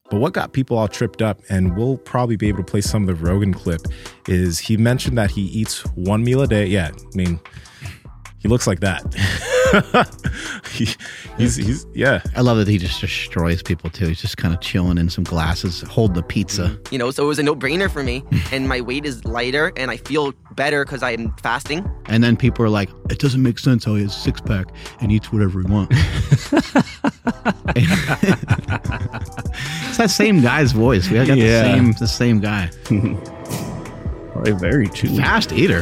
But what got people all tripped up, and we'll probably be able to play some of the Rogan clip, is he mentioned that he eats one meal a day. Yeah, I mean, he looks like that. he's yeah. I love that he just destroys people too. He's just kind of chilling in some glasses, holding the pizza. You know, so it was a no-brainer for me. And my weight is lighter and I feel better because I'm fasting. And then people are like, it doesn't make sense how he has a six-pack and eats whatever he wants. It's that same guy's voice. We got the same guy. Probably very chewy. Fast eater.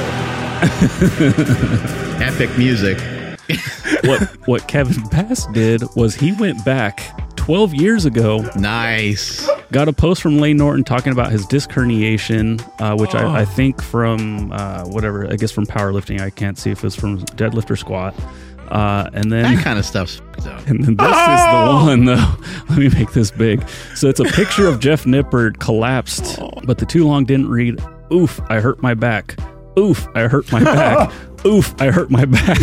Epic music. What Kevin Bass did was he went back 12 years ago. Nice. Got a post from Lane Norton talking about his disc herniation, which I think from whatever, I guess from powerlifting. I can't see if it was from deadlift or squat. And then that kind of stuff's up. And then this is the one, though. Let me make this big. So it's a picture of Jeff Nippard collapsed, but the too long didn't read, "Oof, I hurt my back. Oof, I hurt my back. Oof, I hurt my back."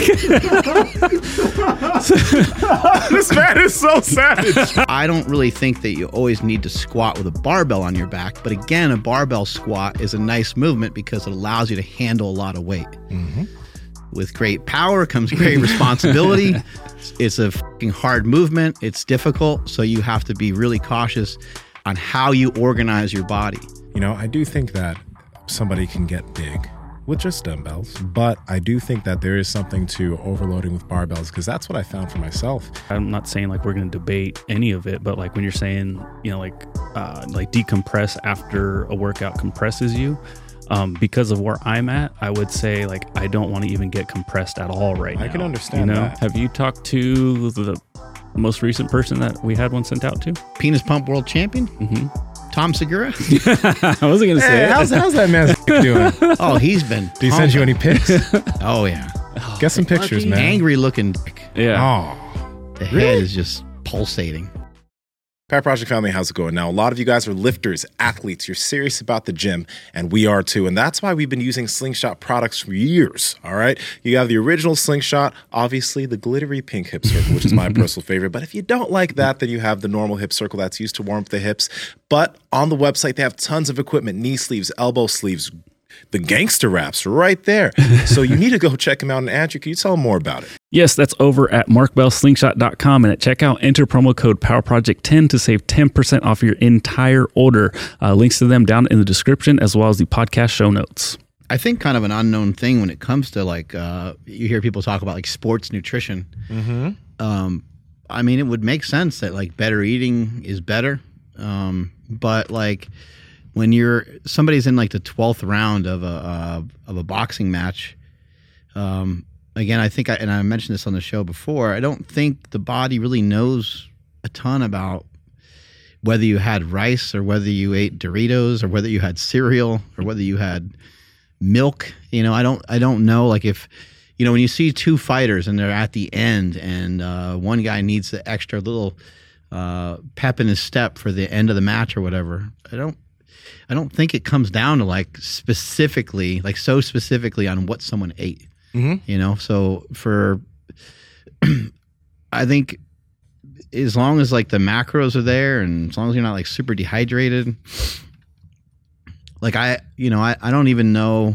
This man is so savage. I don't really think that you always need to squat with a barbell on your back. But again, a barbell squat is a nice movement because it allows you to handle a lot of weight. Mm-hmm. With great power comes great responsibility. It's a fucking hard movement. It's difficult. So you have to be really cautious on how you organize your body. You know, I do think that somebody can get big with just dumbbells, but I do think that there is something to overloading with barbells, because that's what I found for myself. I'm not saying like we're going to debate any of it, but like when you're saying, you know, like decompress after a workout compresses you, because of where I'm at, I would say like I don't want to even get compressed at all right now. I can understand that. Have you talked to the most recent person that we had one sent out to? Penis pump world champion? Mm-hmm. Tom Segura? I wasn't going to say it. How's that man doing? Oh, he's been Did he send you any pics? Oh, yeah. Get some pictures, man. Angry looking dick. Yeah. Oh, the head is just pulsating. Power Project family, how's it going? Now, a lot of you guys are lifters, athletes. You're serious about the gym, and we are too. And that's why we've been using Slingshot products for years, all right? You have the original Slingshot, obviously the glittery pink hip circle, which is my personal favorite. But if you don't like that, then you have the normal hip circle that's used to warm up the hips. But on the website, they have tons of equipment, knee sleeves, elbow sleeves, the gangster wraps right there. So you need to go check them out. And Andrew, can you tell them more about it? Yes, that's over at markbellslingshot.com, and at checkout, enter promo code PowerProject10 to save 10% off your entire order. Links to them down in the description, as well as the podcast show notes. I think kind of an unknown thing when it comes to like, you hear people talk about like sports nutrition. Mm-hmm. I mean, it would make sense that like better eating is better. But like when somebody's in like the 12th round of a boxing match, again, I think, and I mentioned this on the show before, I don't think the body really knows a ton about whether you had rice or whether you ate Doritos or whether you had cereal or whether you had milk. You know, I don't know. Like if, you know, when you see two fighters and they're at the end and one guy needs the extra little pep in his step for the end of the match or whatever, I don't think it comes down to like specifically on what someone ate. Mm-hmm. You know, so I think as long as like the macros are there and as long as you're not like super dehydrated, like I don't even know.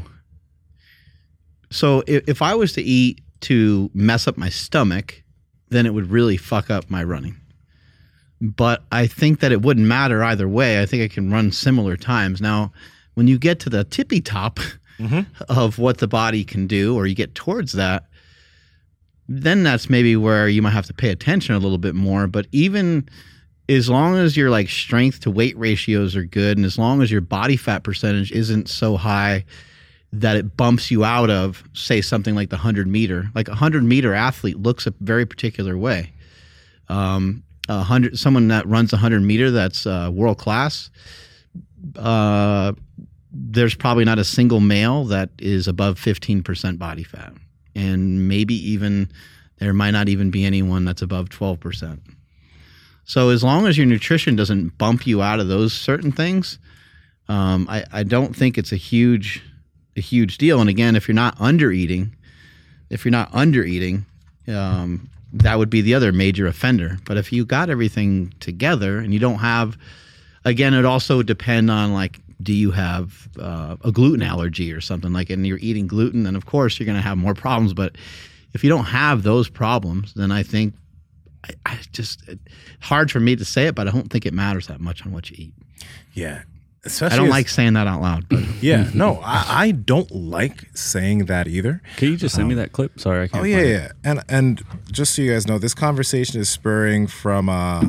So if I was to eat to mess up my stomach, then it would really fuck up my running. But I think that it wouldn't matter either way. I think I can run similar times. Now, when you get to the tippy top of what the body can do, or you get towards that, then that's maybe where you might have to pay attention a little bit more. But even as long as your like strength to weight ratios are good, and as long as your body fat percentage isn't so high that it bumps you out of, say, something like the 100-meter. Like a 100-meter athlete looks a very particular way. Someone that runs 100-meter that's world class, there's probably not a single male that is above 15% body fat. And maybe even there might not even be anyone that's above 12%. So as long as your nutrition doesn't bump you out of those certain things, I don't think it's a huge deal. And again, if you're not under eating, that would be the other major offender. But if you got everything together and you don't have, again, it also depend on like, do you have a gluten allergy or something like, and you're eating gluten, then of course you're going to have more problems. But if you don't have those problems, then I think I just hard for me to say it, but I don't think it matters that much on what you eat. Yeah. I don't like saying that out loud. But Yeah, no, I don't like saying that either. Can you just send me that clip? Sorry, I can't. Oh yeah, yeah, and just so you guys know, this conversation is spurring from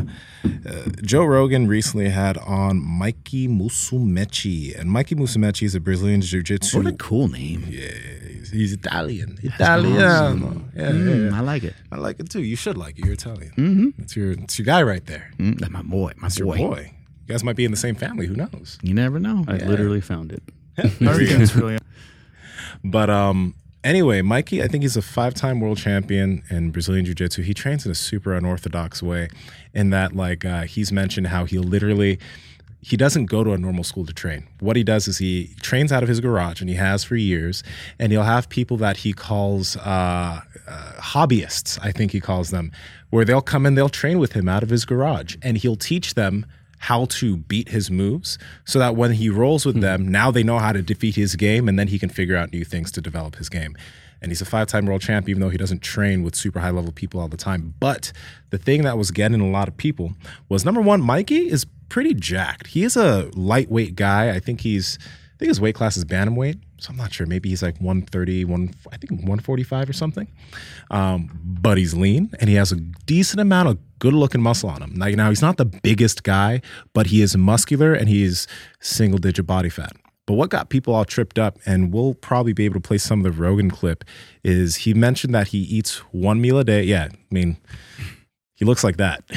Joe Rogan recently had on Mikey Musumeci, and Mikey Musumeci is a Brazilian jiu-jitsu. what a cool name. Yeah, he's Italian. Awesome. Yeah. I like it. I like it too. You should like it. You're Italian. Mm-hmm. It's your guy right there. That's my boy. It's your boy. You guys might be in the same family. Who knows? You never know. I literally found it. It's really But anyway, Mikey, I think he's a 5-time world champion in Brazilian Jiu-Jitsu. He trains in a super unorthodox way in that, like, he's mentioned how he doesn't go to a normal school to train. What he does is he trains out of his garage, and he has for years, and he'll have people that he calls hobbyists, I think he calls them, where they'll come and they'll train with him out of his garage, and he'll teach them how to beat his moves so that when he rolls with them, now they know how to defeat his game, and then he can figure out new things to develop his game. And he's a 5-time world champ, even though he doesn't train with super high level people all the time. But the thing that was getting a lot of people was, number one, Mikey is pretty jacked. He is a lightweight guy. I think his weight class is bantamweight. So I'm not sure. Maybe he's like 130, 145 or something. But he's lean, and he has a decent amount of good-looking muscle on him. Now, he's not the biggest guy, but he is muscular, and he is single-digit body fat. But what got people all tripped up, and we'll probably be able to play some of the Rogan clip, is he mentioned that he eats one meal a day. Yeah, I mean, he looks like that.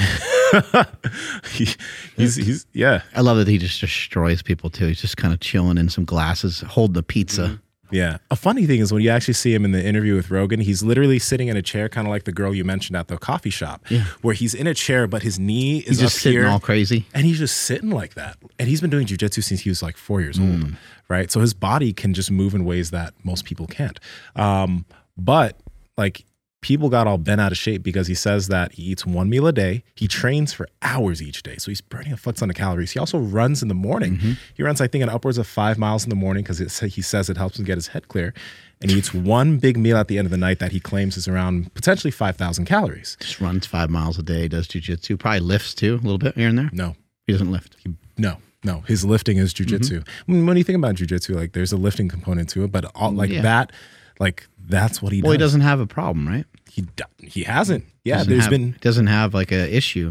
he's yeah. I love that he just destroys people too. He's just kind of chilling in some glasses, holding a pizza. Mm-hmm. Yeah. A funny thing is when you actually see him in the interview with Rogan, he's literally sitting in a chair, kind of like the girl you mentioned at the coffee shop, where he's in a chair, but his knee is He's just up sitting here, all crazy. and he's just sitting like that. And he's been doing jiu-jitsu since he was like 4 years old, right? So his body can just move in ways that most people can't. But like, people got all bent out of shape because he says that he eats one meal a day. He trains for hours each day. So he's burning a foot ton of calories. He also runs in the morning. He runs, I think, an upwards of 5 miles in the morning because he says it helps him get his head clear. And he eats one big meal at the end of the night that he claims is around potentially 5,000 calories. Just runs 5 miles a day, does jiu-jitsu. Probably lifts too, a little bit here and there. No. He doesn't lift. No. His lifting is jiu-jitsu. When you think about jiu-jitsu, like, there's a lifting component to it, but that's what he does. Well, he doesn't have a problem, right? He hasn't. Yeah, doesn't have like a issue.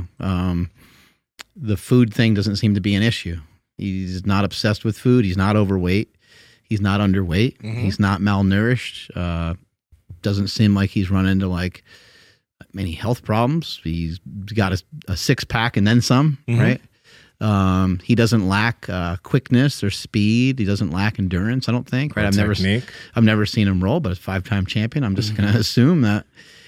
The food thing doesn't seem to be an issue. He's not obsessed with food. He's not overweight. He's not underweight. He's not malnourished. Doesn't seem like he's run into like many health problems. He's got a 6-pack and then some, right? He doesn't lack quickness or speed. He doesn't lack endurance, I don't think. Right? I've never seen him roll, but a 5-time champion. I'm just going to assume that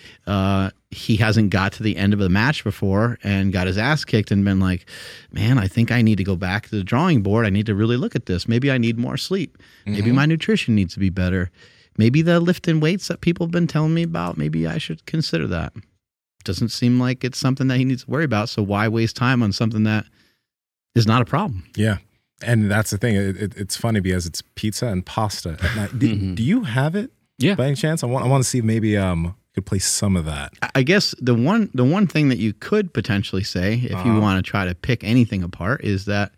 he hasn't got to the end of the match before and got his ass kicked and been like, man, I think I need to go back to the drawing board. I need to really look at this. Maybe I need more sleep. Maybe my nutrition needs to be better. Maybe the lifting weights that people have been telling me about, maybe I should consider that. Doesn't seem like it's something that he needs to worry about. So why waste time on something that is not a problem? Yeah. And that's the thing. It's funny because it's pizza and pasta at night. Do you have it? Yeah. By any chance? I want to see if maybe could play some of that. I guess the one thing that you could potentially say, if you want to try to pick anything apart, is that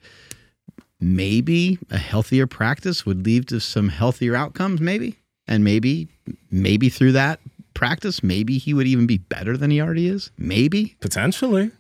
maybe a healthier practice would lead to some healthier outcomes, maybe. And maybe through that practice, maybe he would even be better than he already is. Maybe. Potentially.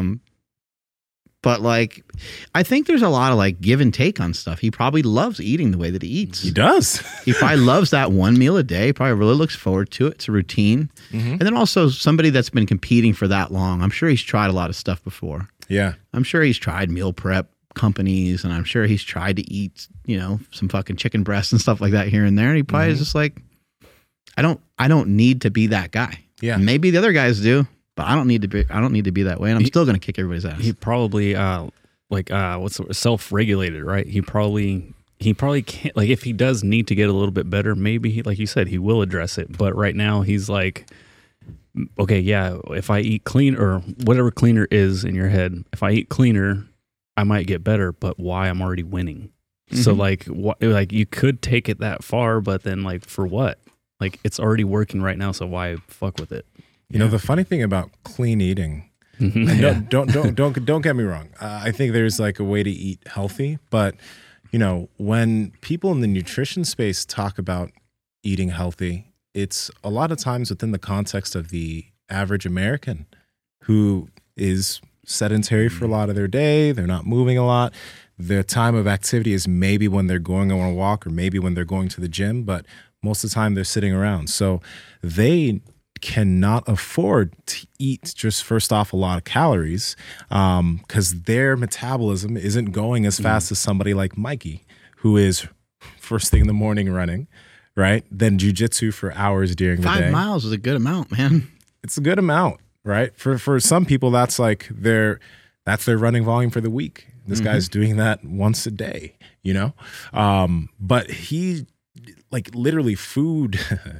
But like, I think there's a lot of like give and take on stuff. He probably loves eating the way that he eats. He does. He probably loves that one meal a day. Probably really looks forward to it. It's a routine. And then also somebody that's been competing for that long. I'm sure he's tried a lot of stuff before. Yeah. I'm sure he's tried meal prep companies, and I'm sure he's tried to eat, some fucking chicken breasts and stuff like that here and there. And he probably is just like, I don't need to be that guy. Yeah. Maybe the other guys do. But I don't need to be that way, and I'm still going to kick everybody's ass. He probably self-regulated, right? He probably can't, like, if he does need to get a little bit better, maybe like you said, he will address it. But right now he's like, okay, yeah, if I eat clean or whatever cleaner is in your head, if I eat cleaner, I might get better, but why? I'm already winning. So like you could take it that far, but then like for what? Like it's already working right now, so why fuck with it? You know, the funny thing about clean eating, and don't get me wrong. I think there's like a way to eat healthy, but you know, when people in the nutrition space talk about eating healthy, it's a lot of times within the context of the average American who is sedentary for a lot of their day. They're not moving a lot. Their time of activity is maybe when they're going on a walk or maybe when they're going to the gym, but most of the time they're sitting around. So they cannot afford to eat just first off a lot of calories because their metabolism isn't going as fast as somebody like Mikey, who is first thing in the morning running, right? Then jujitsu for hours during the day. 5 miles is a good amount, man. It's a good amount, right? For some people, that's like their running volume for the week. This guy's doing that once a day, you know? But he, like literally food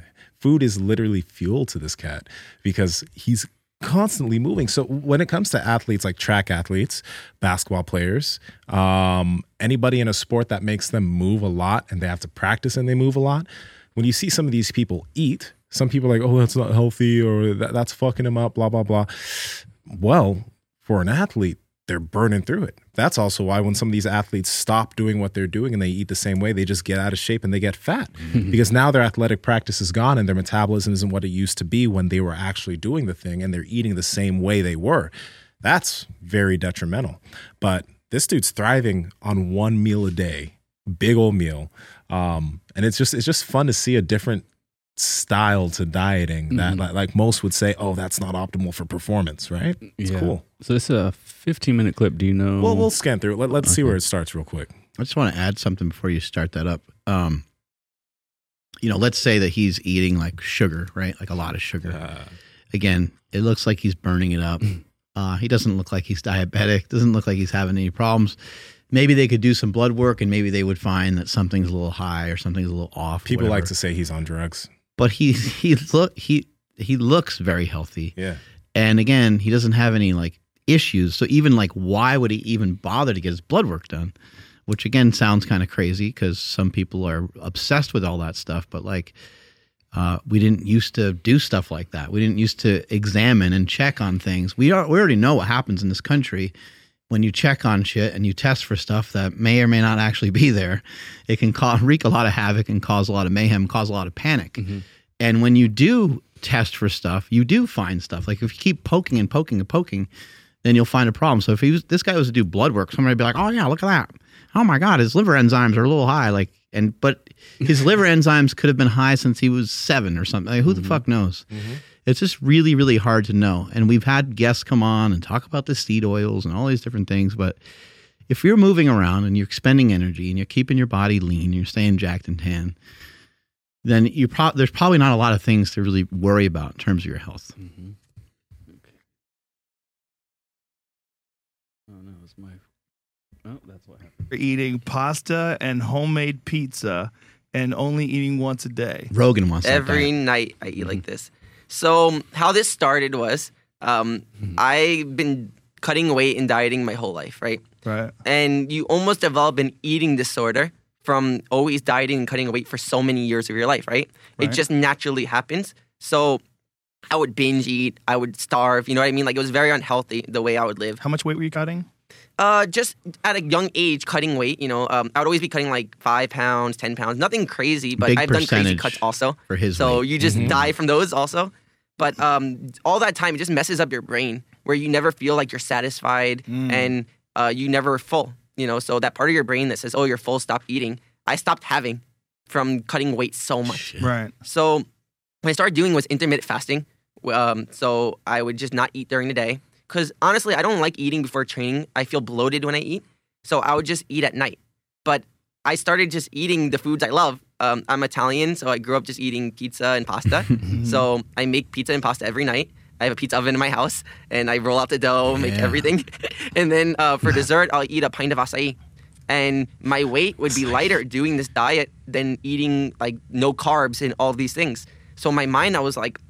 is literally fuel to this cat because he's constantly moving. So when it comes to athletes like track athletes, basketball players, anybody in a sport that makes them move a lot and they have to practice and they move a lot, when you see some of these people eat, some people are like, oh, that's not healthy or that's fucking him up, blah, blah, blah. Well, for an athlete, they're burning through it. That's also why when some of these athletes stop doing what they're doing and they eat the same way, they just get out of shape and they get fat because now their athletic practice is gone and their metabolism isn't what it used to be when they were actually doing the thing and they're eating the same way they were. That's very detrimental. But this dude's thriving on one meal a day, big old meal. And it's just fun to see a different style to dieting that like most would say, oh, that's not optimal for performance, right? It's cool. So this is a 15-minute clip. Do you know? Well, we'll scan through it. Let's see where it starts real quick. I just want to add something before you start that up. You know, let's say that he's eating like sugar, right? Like a lot of sugar. Again, it looks like he's burning it up. He doesn't look like he's diabetic. Doesn't look like he's having any problems. Maybe they could do some blood work and maybe they would find that something's a little high or something's a little off. People like to say he's on drugs. But he looks very healthy. Yeah. And again, he doesn't have any like issues. So even like, why would he even bother to get his blood work done? Which again sounds kind of crazy because some people are obsessed with all that stuff. But like, we didn't used to do stuff like that. We didn't used to examine and check on things. We already know what happens in this country when you check on shit and you test for stuff that may or may not actually be there. It can wreak a lot of havoc and cause a lot of mayhem, cause a lot of panic. And when you do test for stuff, you do find stuff. Like if you keep poking and poking and poking, then you'll find a problem. So if this guy was to do blood work, somebody would be like, oh yeah, look at that. Oh my God, his liver enzymes are a little high. But his liver enzymes could have been high since he was 7 or something. Like, who the fuck knows? It's just really, really hard to know. And we've had guests come on and talk about the seed oils and all these different things. But if you're moving around and you're expending energy and you're keeping your body lean, and you're staying jacked and tan, then there's probably not a lot of things to really worry about in terms of your health. Okay. Oh no, it's my. Oh, that's what happened. Eating pasta and homemade pizza and only eating once a day. Rogan wants that Every diet. night I eat like this. So how this started was I've been cutting weight and dieting my whole life, right? Right. And you almost develop an eating disorder from always dieting and cutting weight for so many years of your life, right? It just naturally happens. So I would binge eat. I would starve. You know what I mean? Like it was very unhealthy the way I would live. How much weight were you cutting? Just at a young age, cutting weight. You know, I would always be cutting like 5 pounds, 10 pounds. Nothing crazy, but Big I've done crazy percentage cuts also. for his so weight. you just die from those also. But all that time, it just messes up your brain where you never feel like you're satisfied and you never full. You know, so that part of your brain that says, "Oh, you're full, stop eating." I stopped having from cutting weight so much. Right. So what I started doing was intermittent fasting. So I would just not eat during the day. Because honestly, I don't like eating before training. I feel bloated when I eat. So I would just eat at night. But I started just eating the foods I love. I'm Italian, so I grew up just eating pizza and pasta. So I make pizza and pasta every night. I have a pizza oven in my house, and I roll out the dough, make everything. And then for dessert, I'll eat a pint of acai. And my weight would be lighter doing this diet than eating like no carbs and all of these things. So in my mind, I was like,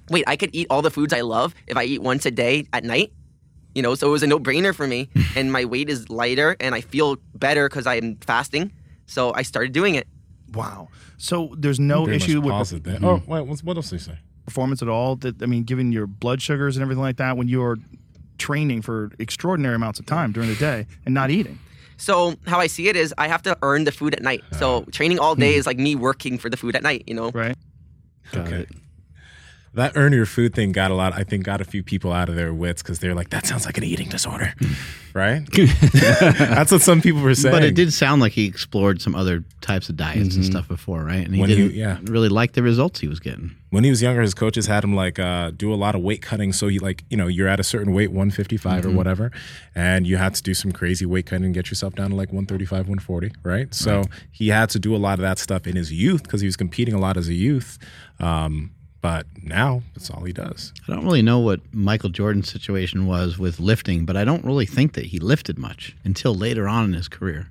wait, I could eat all the foods I love if I eat once a day at night. You know, so it was a no-brainer for me. And my weight is lighter and I feel better because I'm fasting. So I started doing it. Wow. So there's no Very issue much with pause it there. Oh, wait, what else did you say? performance at all? That, I mean, given your blood sugars and everything like that, when you're training for extraordinary amounts of time during the day and not eating. So how I see it is I have to earn the food at night. So training all day is like me working for the food at night, you know? Right. Okay. That earn your food thing got a few people out of their wits because they're like, that sounds like an eating disorder, right? That's what some people were saying. But it did sound like he explored some other types of diets and stuff before, right? And he didn't really like the results he was getting. When he was younger, his coaches had him like do a lot of weight cutting. So you you're at a certain weight, 155 or whatever, and you had to do some crazy weight cutting and get yourself down to like 135, 140, right? So he had to do a lot of that stuff in his youth because he was competing a lot as a youth. But now that's all he does. I don't really know what Michael Jordan's situation was with lifting, but I don't really think that he lifted much until later on in his career.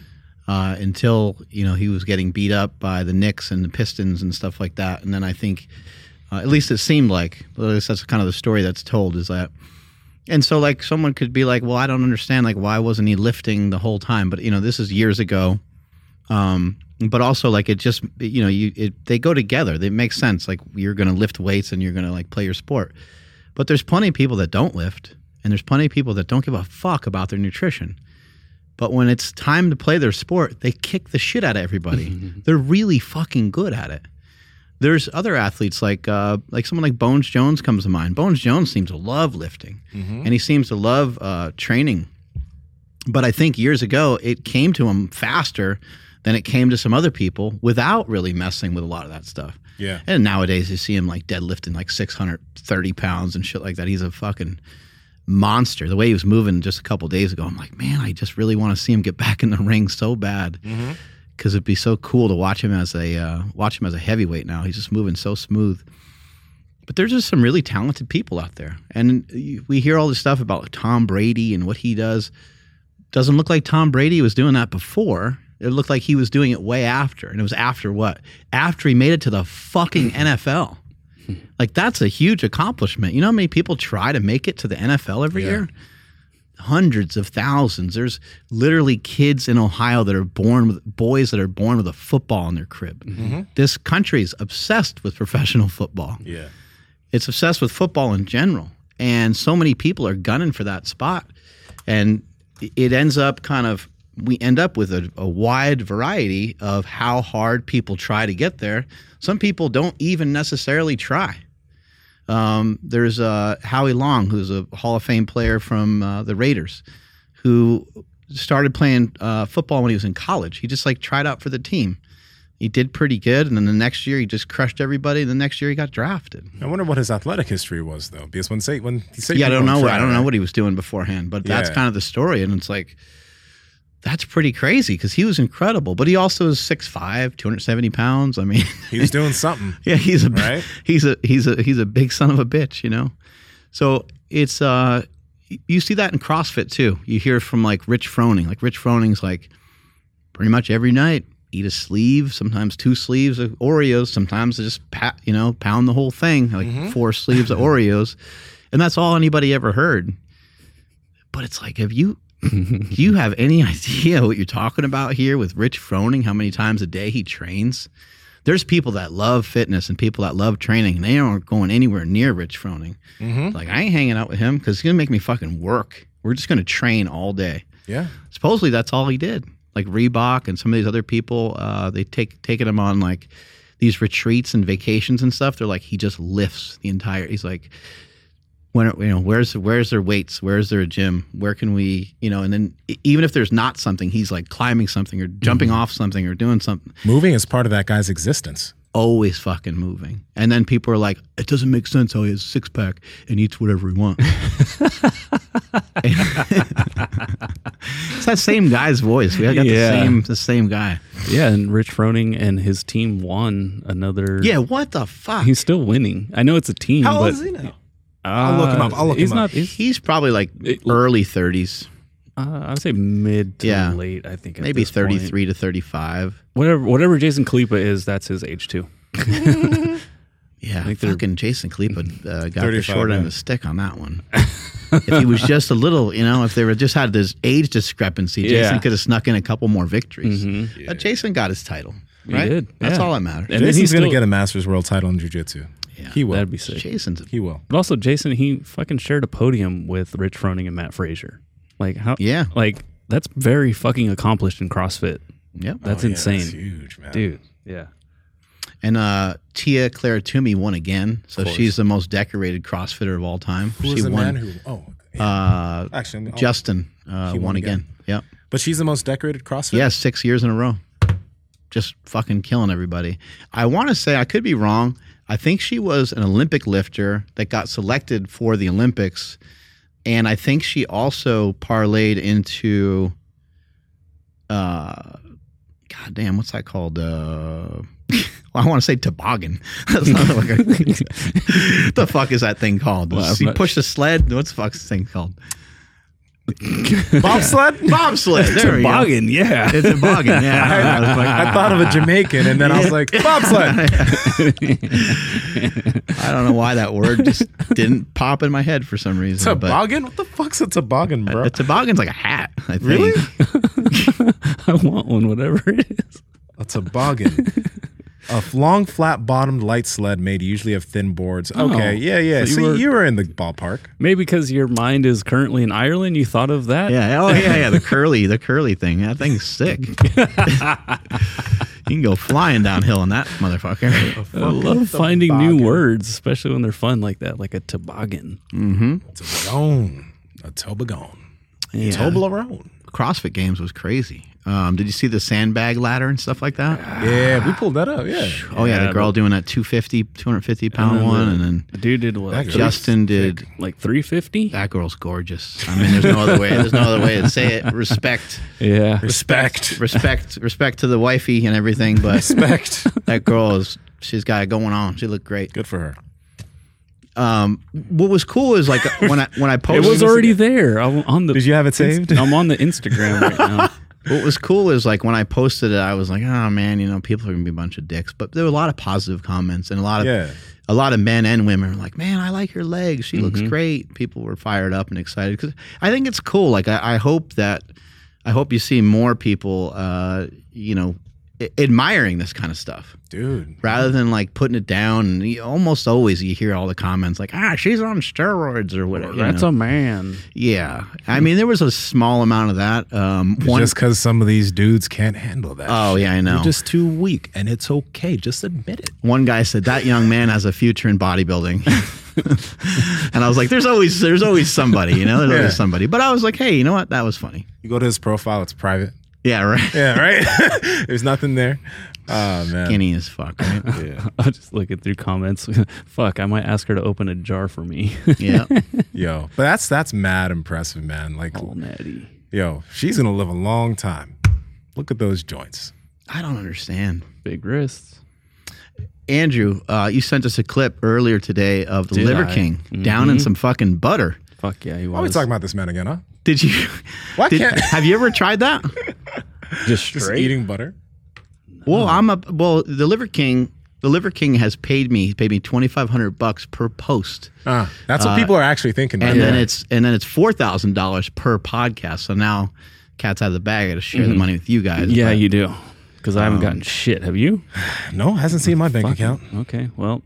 Until he was getting beat up by the Knicks and the Pistons and stuff like that. And then I think, at least it seemed like, at least that's kind of the story that's told, is that. And so like someone could be like, well, I don't understand, like why wasn't he lifting the whole time? But this is years ago. But also, like, it just, they go together. It makes sense. Like, you're going to lift weights and you're going to, like, play your sport. But there's plenty of people that don't lift, and there's plenty of people that don't give a fuck about their nutrition. But when it's time to play their sport, they kick the shit out of everybody. They're really fucking good at it. There's other athletes, like someone like Bones Jones comes to mind. Bones Jones seems to love lifting, and he seems to love training. But I think years ago, it came to him faster than it came to some other people without really messing with a lot of that stuff. Yeah. And nowadays you see him like deadlifting like 630 pounds and shit like that. He's a fucking monster. The way he was moving just a couple of days ago, I'm like, man, I just really want to see him get back in the ring so bad. Because it'd be so cool to watch him as a heavyweight now. He's just moving so smooth. But there's just some really talented people out there. And we hear all this stuff about Tom Brady and what he does. Doesn't look like Tom Brady was doing that before. It looked like he was doing it way after. And it was after what? After he made it to the fucking NFL. Like, that's a huge accomplishment. You know how many people try to make it to the NFL every year? Hundreds of thousands. There's literally kids in Ohio that are boys that are born with a football in their crib. This country is obsessed with professional football. Yeah. It's obsessed with football in general. And so many people are gunning for that spot. And it ends up we end up with a wide variety of how hard people try to get there. Some people don't even necessarily try. There's Howie Long, who's a Hall of Fame player from the Raiders, who started playing football when he was in college. He just tried out for the team. He did pretty good, and then the next year he just crushed everybody. And the next year he got drafted. I wonder what his athletic history was, though, because when he said I don't know. I don't know what he was doing beforehand, but that's kind of the story, and it's like. That's pretty crazy because he was incredible, but he also is 6'5", 270 pounds. I mean, he was doing something. Yeah, he's a big son of a bitch, So it's you see that in CrossFit too. You hear from like Rich Froning. Like Rich Froning's like pretty much every night eat a sleeve, sometimes 2 sleeves of Oreos, sometimes just pound the whole thing, like 4 sleeves of Oreos, and that's all anybody ever heard. But it's like, do you have any idea what you're talking about here with Rich Froning, how many times a day he trains? There's people that love fitness and people that love training, and they aren't going anywhere near Rich Froning. Like, I ain't hanging out with him because he's going to make me fucking work. We're just going to train all day. Yeah. Supposedly that's all he did. Like Reebok and some of these other people, they taken him on like these retreats and vacations and stuff. They're like, he just lifts the entire, he's like, where's their weights? Where's there a gym? Where can we, and then even if there's not something, he's like climbing something or jumping off something or doing something. Moving is part of that guy's existence. Always fucking moving. And then people are like, it doesn't make sense how he has a 6-pack and eats whatever he wants. It's that same guy's voice. We got the same guy. Yeah, and Rich Froning and his team won another. Yeah, what the fuck? He's still winning. I know it's a team. How but, old is he now? I'll look him up. He's not. He's probably like early 30s. I would say mid to late. I think maybe 33 to 35. Whatever Jason Khalipa is, that's his age too. Yeah, think they're- fucking Jason Khalipa got the 35, short end yeah. of the stick on that one. If he was just a little, if they were just had this age discrepancy, Jason Yeah. could have snuck in a couple more victories. Mhm. But Jason got his title, He right? did, That's yeah. all that matters. And then Jason's he's going to still- get a Masters World title in Jiu-Jitsu. Yeah. He will. That'd be sick. Jason's, He will. But also, Jason, he fucking shared a podium with Rich Froning and Matt Frazier. Like how? yeah, Like that's very fucking accomplished in CrossFit. yep. That's Oh, yeah, insane, That's huge, man. dude. Yeah. And Tia Claire Toomey won again, so course. she's the most decorated CrossFitter of all time. Who she was the won. man who? Oh, yeah. Actually, Justin He won again. Yep. But she's the most decorated CrossFit. Yeah, 6 years in a row. Just fucking killing everybody. I want to say, I could be wrong. I think she was an Olympic lifter that got selected for the Olympics. And I think she also parlayed into, God damn, what's that called? Well, I want to say toboggan. That's not what the fuck is that thing called? Well, You I'm not- push the sled? What's the fuck's this thing called? Bobsled. Bobsled. There we go. Toboggan, yeah. It's a toboggan, yeah. I thought of a Jamaican, and then I was like, bobsled. I don't know why that word just didn't pop in my head for some reason. but Toboggan? What the fuck's a toboggan, bro? a toboggan's like a hat, I think. Really? I want one, whatever it is. A toboggan. A long, flat-bottomed light sled made usually of thin boards. Okay, yeah. So So you were in the ballpark. Maybe because your mind is currently in Ireland, you thought of that. Yeah. Oh, yeah. The curly thing. That thing's sick. You can go flying downhill in that motherfucker. I love finding new words, especially when they're fun like that, like a toboggan. Toboggan. A toboggan. Yeah. Toblerone. CrossFit Games was crazy. Did you see the sandbag ladder and stuff like that? Yeah, we pulled that up. Yeah. Oh, yeah. Yeah, The girl doing that 250 pound one. And then The dude did what? That girl- Justin did. Like 350? That girl's gorgeous. I mean, there's no other way. There's no other way to say it. Respect. Yeah. Respect. Respect to the wifey and everything, but Respect. that girl she's got it going on. She looked great. Good for her. What was cool is like when I It posted was already there. I'm on the. Did you have it saved? I'm on the Instagram right now. what was cool is like when I posted it, I was like, oh man, people are gonna be a bunch of dicks. But there were a lot of positive comments and a lot of men and women were like, man, I like her legs. She looks great. People were fired up and excited because I think it's cool. Like I hope you see more people, admiring this kind of stuff. Dude. Rather than like putting it down, and almost always you hear all the comments like, she's on steroids or whatever. That's a man. Yeah. I mean, there was a small amount of that. Just because some of these dudes can't handle that. Oh, yeah, I know. You're just too weak, and it's okay. Just admit it. One guy said that young man has a future in bodybuilding. And I was like, there's always somebody, there's always somebody. But I was like, hey, you know what? That was funny. You go to his profile, it's private. Yeah, right. Yeah, right? There's nothing there. Oh, man. Skinny as fuck, right? Yeah. I'm just looking through comments. Fuck, I might ask her to open a jar for me. Yeah. Yo, but that's mad impressive, man. Like, Oh, Natty. yo, she's going to live a long time. Look at those joints. I don't understand. Big wrists. Andrew, you sent us a clip earlier today of the Did Liver I? King down in some fucking butter. Fuck yeah, he Why are we was. talking about this man again, huh? Did you? Why can't Have you ever tried that? Just just straight. eating butter? Well, the Liver King has paid me $2,500 per post, That's what people are actually thinking. and man. then it's $4,000 per podcast. So now, cat's out of the bag. I got to share the money with you guys. Yeah, but- you do. Because I haven't gotten shit. Have you? No, hasn't seen my bank account. Okay. Well,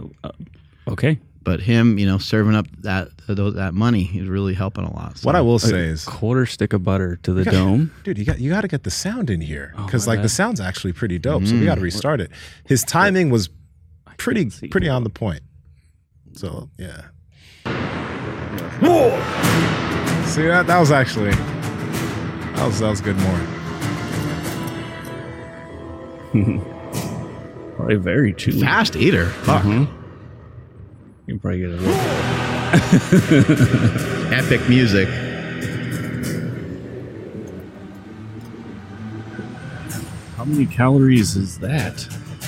okay. But him, serving up that money is really helping a lot. So. What I will say is, Quarter stick of butter to the dome. dude, you got to get the sound in here because my the bad. sound's actually pretty dope. So we got to restart it. His timing was pretty see. on the point. So yeah. See that was actually that was good more. Probably very chewy. Fast eater. Fuck. You can probably get a little. Epic music. How many calories is that?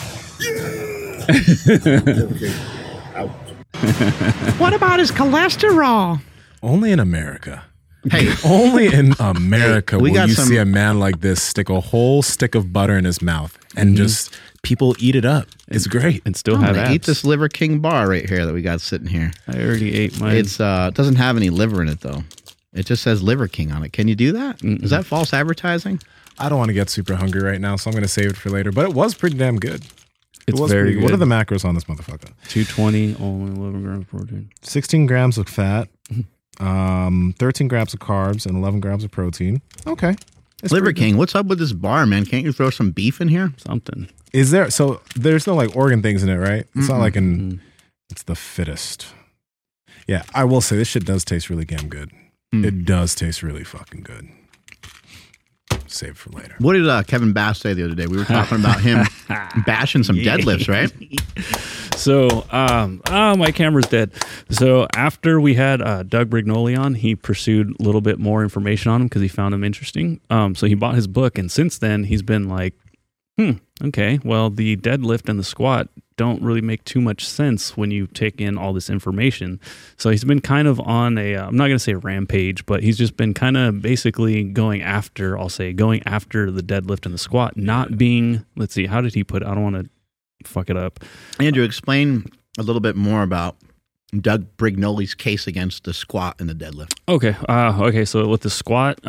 What about his cholesterol? Only in America. Hey, Only in America we will got you some- see a man like this stick a whole stick of butter in his mouth and just people eat it up. It's great. And still I'm have gonna eat abs. this Liver King bar right here that we got sitting here. I already ate mine. It's doesn't have any liver in it though. It just says Liver King on it. Can you do that? Is that false advertising? I don't want to get super hungry right now, so I'm going to save it for later. But it was pretty damn good. It It's was very pretty good. What are good. the macros on this motherfucker? 220, only 11 grams of protein. 16 grams of fat, 13 grams of carbs, and 11 grams of protein. Okay. It's Liver pretty good. King, what's up with this bar, man? Can't you throw some beef in here? Something. Is there, so there's no like organ things in it, right? It's not like it's the fittest. Yeah, I will say this shit does taste really damn good. It does taste really fucking good. Save it for later. What did Kevin Bass say the other day? We were talking about him bashing some deadlifts, right? So, my camera's dead. So after we had Doug Brignoli on, he pursued a little bit more information on him because he found him interesting. So he bought his book, and since then he's been like, okay, well, the deadlift and the squat don't really make too much sense when you take in all this information. So he's been kind of on a, I'm not going to say rampage, but he's just been kind of basically going after the deadlift and the squat, not being, let's see, how did he put it? I don't want to fuck it up. Andrew, explain a little bit more about Doug Brignoli's case against the squat and the deadlift. Okay. So with the squat,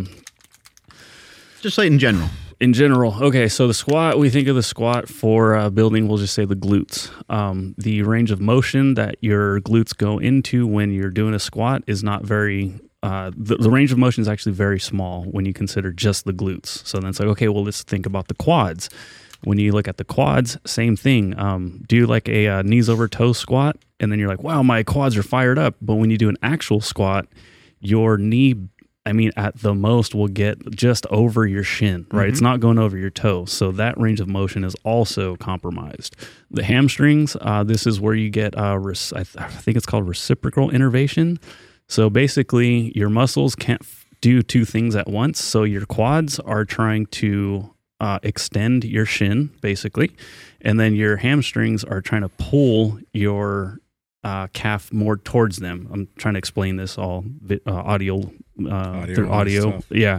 Just say in general. in general, okay, so the squat, we think of the squat for building, we'll just say the glutes. The range of motion that your glutes go into when you're doing a squat is not very, the range of motion is actually very small when you consider just the glutes. So then it's like, okay, well, let's think about the quads. When you look at the quads, same thing. Do like a knees over toes squat, and then you're like, wow, my quads are fired up. But when you do an actual squat, your knee, at the most will get just over your shin, right? It's not going over your toe. So that range of motion is also compromised. The hamstrings, this is where you get, I think it's called reciprocal innervation. So basically your muscles can't do two things at once. So your quads are trying to extend your shin, basically. And then your hamstrings are trying to pull your calf more towards them. I'm trying to explain this all audio through audio. Yeah.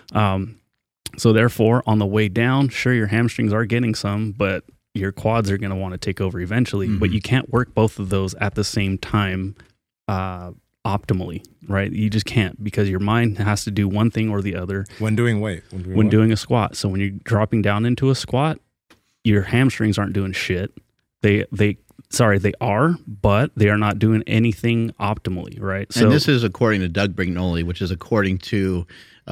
So therefore, on the way down, sure, your hamstrings are getting some, but your quads are going to want to take over eventually. But you can't work both of those at the same time optimally, right? You just can't, because your mind has to do one thing or the other When doing weight. when doing a squat. So when you're dropping down into a squat, your hamstrings aren't doing shit. They are, but they are not doing anything optimally, right? And this is according to Doug Brignoli, which is according to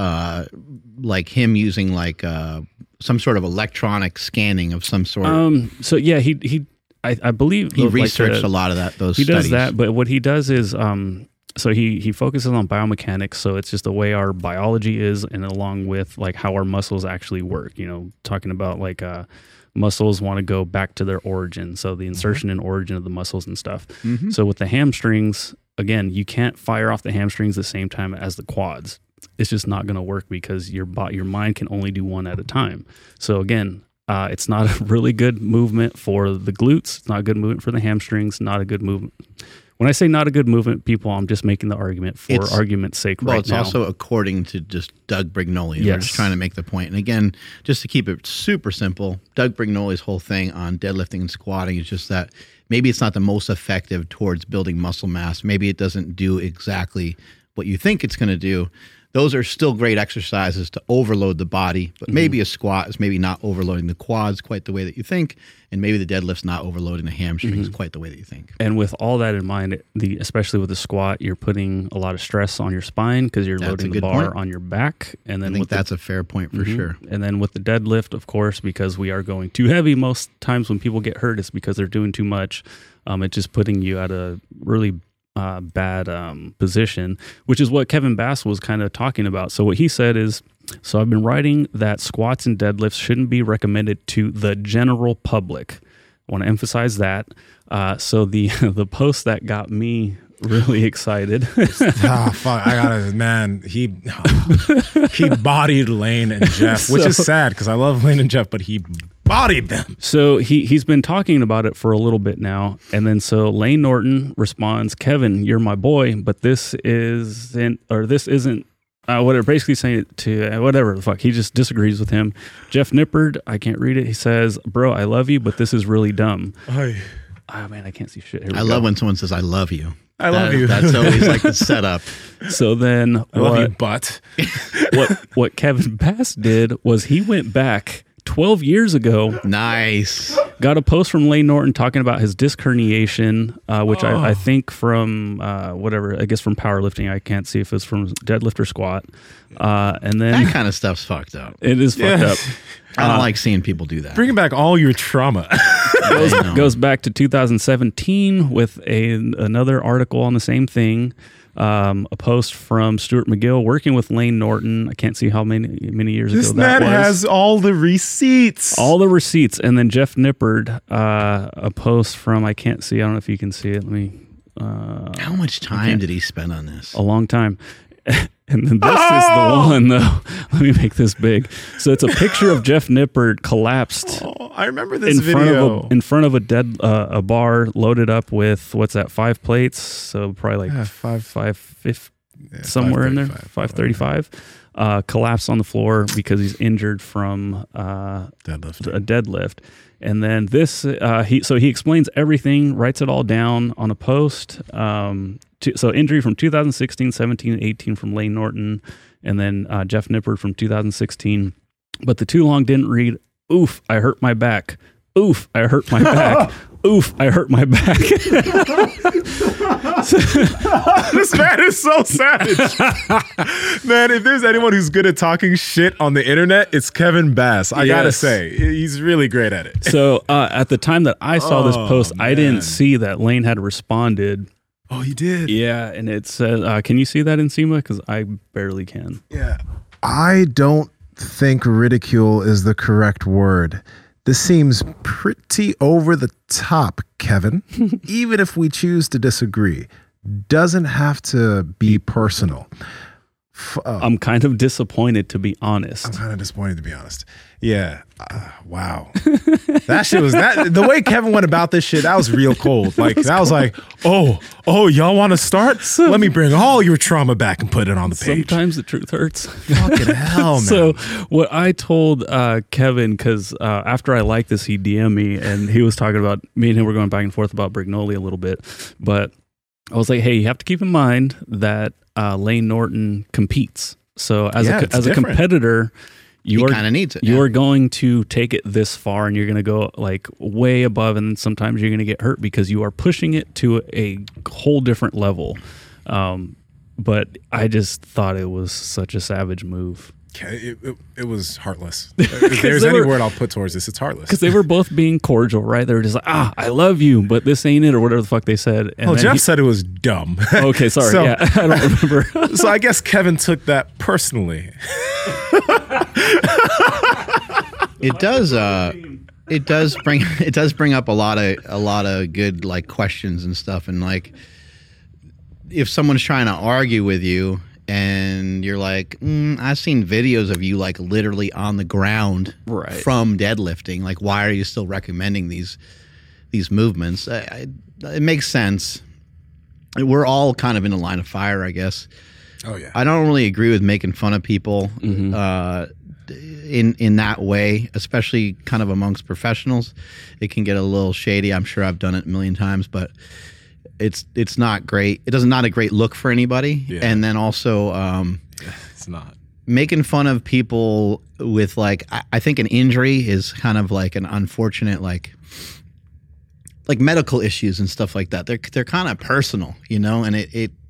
like him using like some sort of electronic scanning of some sort. So yeah, I believe he researched a lot of those he studies. does that, but what he does is so he focuses on biomechanics. So it's just the way our biology is, and along with like how our muscles actually work, talking about like muscles want to go back to their origin. So the insertion and origin of the muscles and stuff. So with the hamstrings, again, you can't fire off the hamstrings the same time as the quads. It's just not going to work because your mind can only do one at a time. So again, it's not a really good movement for the glutes. It's not a good movement for the hamstrings. Not a good movement. When I say not a good movement, people, I'm just making the argument for argument's sake Well, right it's now. also according to just Doug Brignoli. We're Yes. just trying to make the point. And again, just to keep it super simple, Doug Brignoli's whole thing on deadlifting and squatting is just that maybe it's not the most effective towards building muscle mass. Maybe it doesn't do exactly what you think it's going to do. Those are still great exercises to overload the body, but maybe a squat is maybe not overloading the quads quite the way that you think, and maybe the deadlift's not overloading the hamstrings quite the way that you think. And with all that in mind, especially with the squat, you're putting a lot of stress on your spine because you're That's loading a the good bar point. on your back. And I then think with that's a fair point for sure. And then with the deadlift, of course, because we are going too heavy, most times when people get hurt, it's because they're doing too much. It's just putting you at a really bad position, which is what Kevin Bass was kind of talking about. So what he said is, so I've been writing that squats and deadlifts shouldn't be recommended to the general public. I want to emphasize that. So the post that got me really excited. Fuck! I got it, man. He bodied Lane and Jeff, which is sad because I love Lane and Jeff, but he bodied them. So he's been talking about it for a little bit now, and then so Lane Norton responds, "Kevin, you're my boy, but this isn't Whatever, basically saying it to whatever the fuck. He just disagrees with him. Jeff Nippard, I can't read it. He says, "Bro, I love you, but this is really dumb." Oh man, I can't see shit. Here we I go. love when someone says, "I love you." I love you. That's always like the setup. So then, I love you, but what Kevin Bass did was he went back 12 years ago, Nice. got a post from Lane Norton talking about his disc herniation, which I think from whatever, I guess from powerlifting. I can't see if it's from deadlift or squat. And then That kind of stuff's fucked up. it is fucked up. I don't like seeing people do that. bringing back all your trauma. Goes back to 2017 with another article on the same thing. A post from Stuart McGill working with Lane Norton. I can't see how many years This ago that man was. has all the receipts. All the receipts. And then Jeff Nippard, a post from, I can't see, I don't know if you can see it. Let me, How much time did he spend on this? a long time. And then this is the one, though. Let me make this big. So it's a picture of Jeff Nippard collapsed Oh, I remember this video. in front of a bar loaded up with, what's that, 5 plates? So probably like Yeah, 550, somewhere in there, 535. Collapsed on the floor because he's injured from Deadlift. a deadlift. And then this, he explains everything, writes it all down on a post. So injury from 2016, 17, 18 from Lane Norton, and then Jeff Nippard from 2016. But the too long didn't read, oof, I hurt my back. Oof, I hurt my back. Oof, I hurt my back. This man is so savage. Man, if there's anyone who's good at talking shit on the internet, it's Kevin Bass. I gotta Yes. say, he's really great at it. So at the time that I saw this post, I man. didn't see that Lane had responded. Oh, he did? Yeah, and it says, can you see that in SEMA? Because I barely can. Yeah. I don't think ridicule is the correct word. This seems pretty over the top, Kevin. Even if we choose to disagree, doesn't have to be personal. I'm kind of disappointed, to be honest. I'm kind of disappointed, to be honest. Yeah. Wow. That shit was that. The way Kevin went about this shit, that was real cold. Like, that was like, oh, y'all want to start? Let me bring all your trauma back and put it on the page. Sometimes the truth hurts. Fucking hell, man. So what I told Kevin, because after I liked this, he DM'd me and he was talking about, me and him were going back and forth about Brignoli a little bit. But I was like, hey, you have to keep in mind that Lane Norton competes. So as a different. competitor, you He kinda needs it, You yeah. are going to take it this far, and you're going to go like way above, and sometimes you're going to get hurt because you are pushing it to a whole different level. But I just thought it was such a savage move. It was heartless. If there's any word I'll put towards this, it's heartless. Because they were both being cordial, right? They were just like, I love you, but this ain't it, or whatever the fuck they said. And Oh, then Jeff said it was dumb. Okay, sorry. So- Yeah, I don't remember. So I guess Kevin took that personally. It does. It does bring up a lot of good like questions and stuff. And like, if someone's trying to argue with you, and you're like, I've seen videos of you like literally on the ground Right. from deadlifting. Like, why are you still recommending these movements? It makes sense. We're all kind of in a line of fire, I guess. Oh, yeah. I don't really agree with making fun of people in that way, especially kind of amongst professionals. It can get a little shady. I'm sure I've done it a million times, but it's not great. It does not a great look for anybody. Yeah. And then also It's not. making fun of people with like I think an injury is kind of like an unfortunate like medical issues and stuff like that. They're kind of personal, you know, and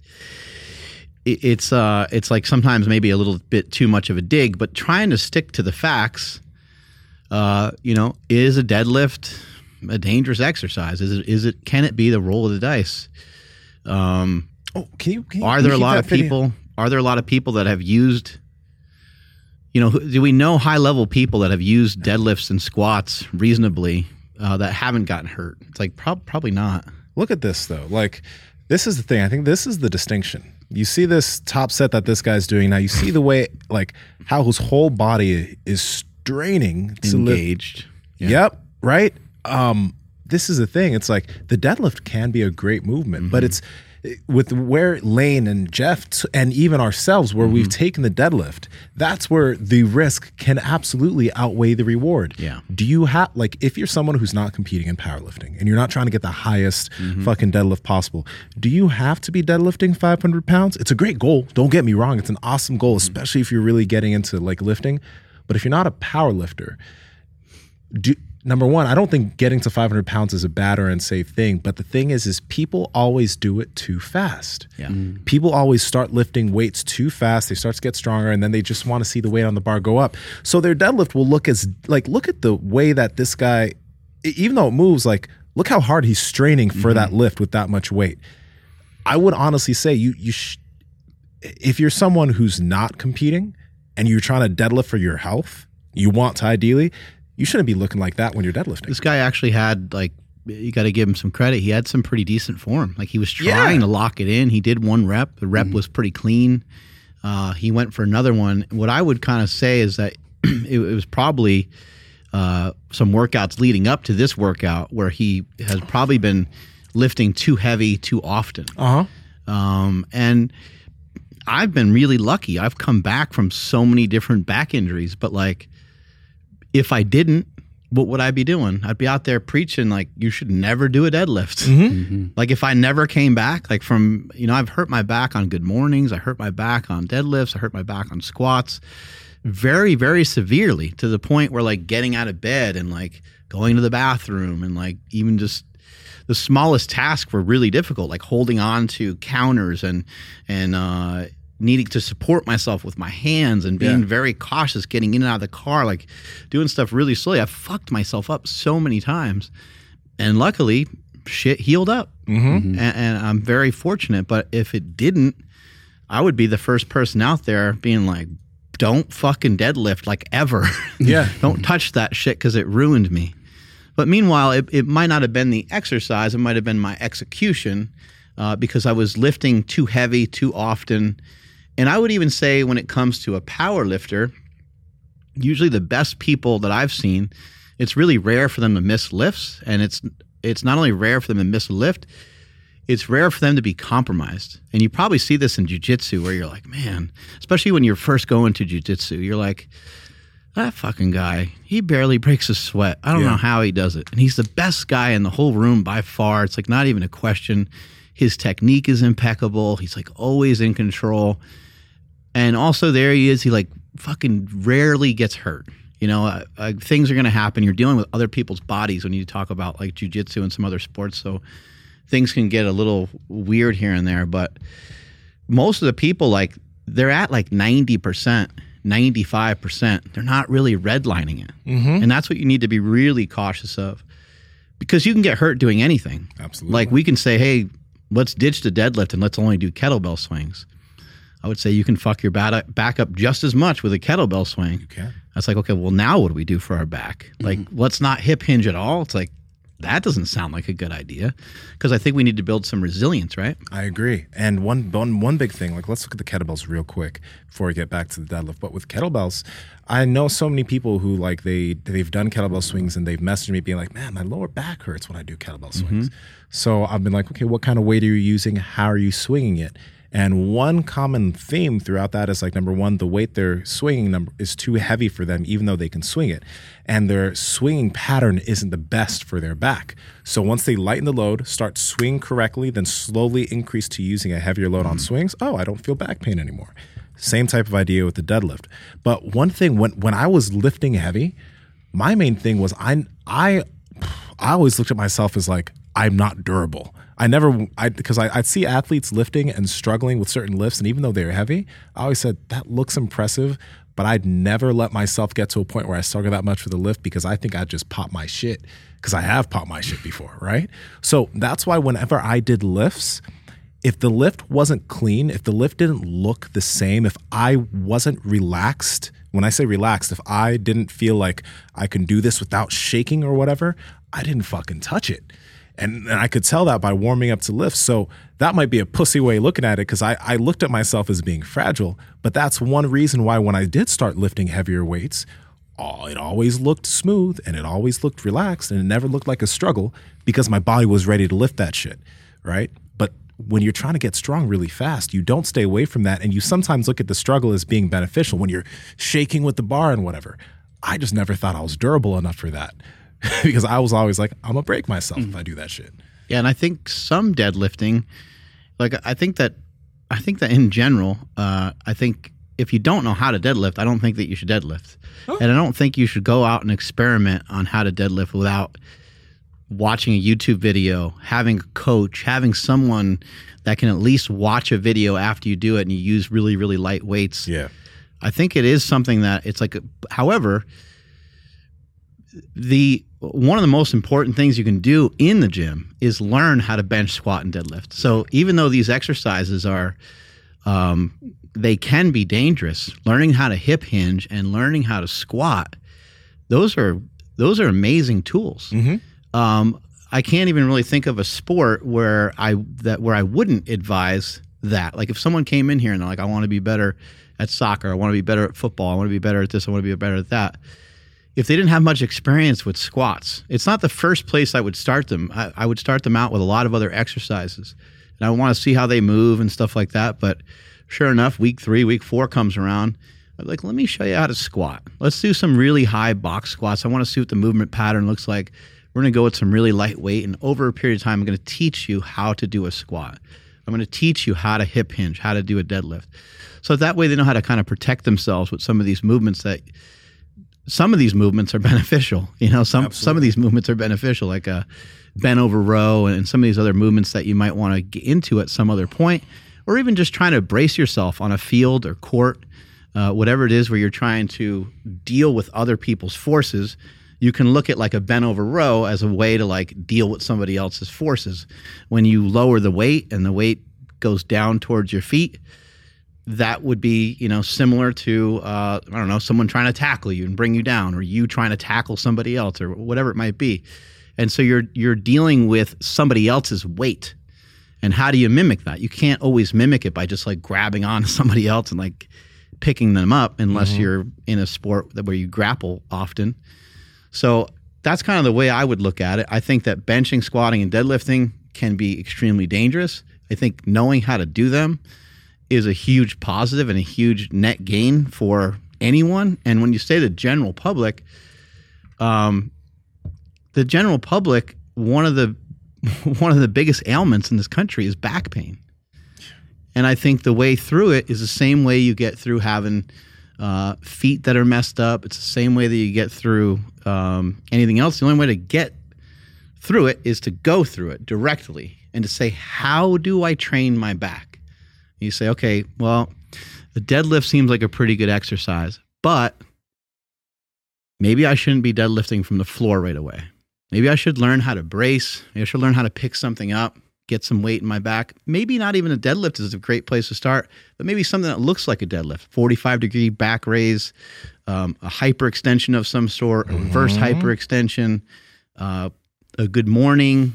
it's like sometimes maybe a little bit too much of a dig, but trying to stick to the facts. You know, is a deadlift a dangerous exercise? Can it be the roll of the dice? Oh, can you Are there a keep lot that of video? people? Are there a lot of people that have used? You know, do we know high level people that have used deadlifts and squats reasonably that haven't gotten hurt? It's like probably not. Look at this, though. Like, this is the thing. I think this is the distinction. You see this top set that this guy's doing now. You see the way, like, how his whole body is straining to Engaged. Yep. Right. This is the thing. It's like the deadlift can be a great movement, but it's with where Lane and Jeff and even ourselves, where we've taken the deadlift, that's where the risk can absolutely outweigh the reward. Yeah. Do you have, like, if you're someone who's not competing in powerlifting and you're not trying to get the highest fucking deadlift possible, do you have to be deadlifting 500 pounds? It's a great goal. Don't get me wrong. It's an awesome goal, especially if you're really getting into like lifting. But if you're not a power lifter, number one, I don't think getting to 500 pounds is a bad or unsafe thing. But the thing is people always do it too fast. Yeah. People always start lifting weights too fast. They start to get stronger, and then they just want to see the weight on the bar go up. So their deadlift will look as like, look at the way that this guy, even though it moves, like, look how hard he's straining for that lift with that much weight. I would honestly say if you're someone who's not competing and you're trying to deadlift for your health, you want to ideally, you shouldn't be looking like that when you're deadlifting. This guy actually had, like, you got to give him some credit. He had some pretty decent form. Like, he was trying to lock it in. He did one rep. The rep was pretty clean. He went for another one. What I would kind of say is that it was probably some workouts leading up to this workout where he has probably been lifting too heavy too often. And I've been really lucky. I've come back from so many different back injuries, but like, if I didn't, what would I be doing? I'd be out there preaching like, you should never do a deadlift. Like, if I never came back, like from, I've hurt my back on good mornings. I hurt my back on deadlifts. I hurt my back on squats very, very severely, to the point where like getting out of bed and like going to the bathroom and like even just the smallest tasks were really difficult, like holding on to counters and needing to support myself with my hands and being very cautious getting in and out of the car, like doing stuff really slowly. I fucked myself up so many times. And luckily, shit healed up. And I'm very fortunate. But if it didn't, I would be the first person out there being like, don't fucking deadlift, like, ever. Don't touch that shit because it ruined me. But meanwhile, it might not have been the exercise. It might have been my execution because I was lifting too heavy too often. And I would even say when it comes to a power lifter, usually the best people that I've seen, it's really rare for them to miss lifts. And it's not only rare for them to miss a lift, it's rare for them to be compromised. And you probably see this in jiu-jitsu where you're like, man, especially when you're first going to jiu-jitsu, you're like, that fucking guy, he barely breaks a sweat. I don't know how he does it. And he's the best guy in the whole room by far. It's like not even a question. His technique is impeccable. He's like always in control. And also there he is. He like fucking rarely gets hurt. Things are going to happen. You're dealing with other people's bodies when you talk about like jiu-jitsu and some other sports. So things can get a little weird here and there. But most of the people, like, they're at like 90%, 95%. They're not really redlining it. And that's what you need to be really cautious of, because you can get hurt doing anything. Absolutely. Like, we can say, hey, let's ditch the deadlift and let's only do kettlebell swings. I would say you can fuck your back up just as much with a kettlebell swing. You can. That's like, okay, well, now what do we do for our back? Like, let's not hip hinge at all. It's like, that doesn't sound like a good idea, because I think we need to build some resilience, right? I agree. And one big thing, like, let's look at the kettlebells real quick before we get back to the deadlift. But with kettlebells, I know so many people who like they've done kettlebell swings and they've messaged me being like, man, my lower back hurts when I do kettlebell swings. So I've been like, okay, what kind of weight are you using? How are you swinging it? And one common theme throughout that is like, number one, the weight they're swinging is too heavy for them, even though they can swing it. And their swinging pattern isn't the best for their back. So once they lighten the load, start swinging correctly, then slowly increase to using a heavier load on swings, I don't feel back pain anymore. Same type of idea with the deadlift. But one thing, when I was lifting heavy, my main thing was I always looked at myself as like, I'm not durable. Because I'd see athletes lifting and struggling with certain lifts, and even though they're heavy, I always said, that looks impressive, but I'd never let myself get to a point where I struggle that much with the lift, because I think I'd just pop my shit, because I have popped my shit before, right? So that's why whenever I did lifts, if the lift wasn't clean, if the lift didn't look the same, if I wasn't relaxed, when I say relaxed, if I didn't feel like I can do this without shaking or whatever, I didn't fucking touch it. And I could tell that by warming up to lifts. So that might be a pussy way of looking at it, because I looked at myself as being fragile. But that's one reason why when I did start lifting heavier weights, it always looked smooth and it always looked relaxed and it never looked like a struggle, because my body was ready to lift that shit, right? But when you're trying to get strong really fast, you don't stay away from that. And you sometimes look at the struggle as being beneficial when you're shaking with the bar and whatever. I just never thought I was durable enough for that because I was always like, I'm going to break myself if I do that shit. Yeah, and I think some deadlifting, like I think that in general, I think if you don't know how to deadlift, I don't think that you should deadlift. Oh. And I don't think you should go out and experiment on how to deadlift without watching a YouTube video, having a coach, having someone that can at least watch a video after you do it and you use really, really light weights. Yeah. I think it is something that it's like, however, one of the most important things you can do in the gym is learn how to bench, squat, and deadlift. So even though these exercises are, they can be dangerous, learning how to hip hinge and learning how to squat, those are amazing tools. Mm-hmm. I can't even really think of a sport where I wouldn't advise that. Like if someone came in here and they're like, I want to be better at soccer, I want to be better at football, I want to be better at this, I want to be better at that. If they didn't have much experience with squats, it's not the first place I would start them. I would start them out with a lot of other exercises. And I want to see how they move and stuff like that. But sure enough, week 3, week 4 comes around. I'm like, let me show you how to squat. Let's do some really high box squats. I want to see what the movement pattern looks like. We're going to go with some really lightweight. And over a period of time, I'm going to teach you how to do a squat. I'm going to teach you how to hip hinge, how to do a deadlift. So that way they know how to kind of protect themselves with some of these movements that some of these movements are beneficial. You know, some of these movements are beneficial, like a bent over row and some of these other movements that you might want to get into at some other point, or even just trying to brace yourself on a field or court, whatever it is where you're trying to deal with other people's forces. You can look at like a bent over row as a way to like deal with somebody else's forces. When you lower the weight and the weight goes down towards your feet, that would be, you know, similar to, I don't know, someone trying to tackle you and bring you down, or you trying to tackle somebody else, or whatever it might be. And so you're dealing with somebody else's weight. And how do you mimic that? You can't always mimic it by just like grabbing on somebody else and like picking them up, unless you're in a sport where you grapple often. So that's kind of the way I would look at it. I think that benching, squatting, and deadlifting can be extremely dangerous. I think knowing how to do them is a huge positive and a huge net gain for anyone. And when you say the general public, one of the biggest ailments in this country is back pain. And I think the way through it is the same way you get through having feet that are messed up. It's the same way that you get through anything else. The only way to get through it is to go through it directly and to say, how do I train my back? You say, okay, well, the deadlift seems like a pretty good exercise, but maybe I shouldn't be deadlifting from the floor right away. Maybe I should learn how to brace. Maybe I should learn how to pick something up, get some weight in my back. Maybe not even a deadlift is a great place to start, but maybe something that looks like a deadlift, 45-degree back raise, a hyperextension of some sort, a reverse hyperextension, a good morning.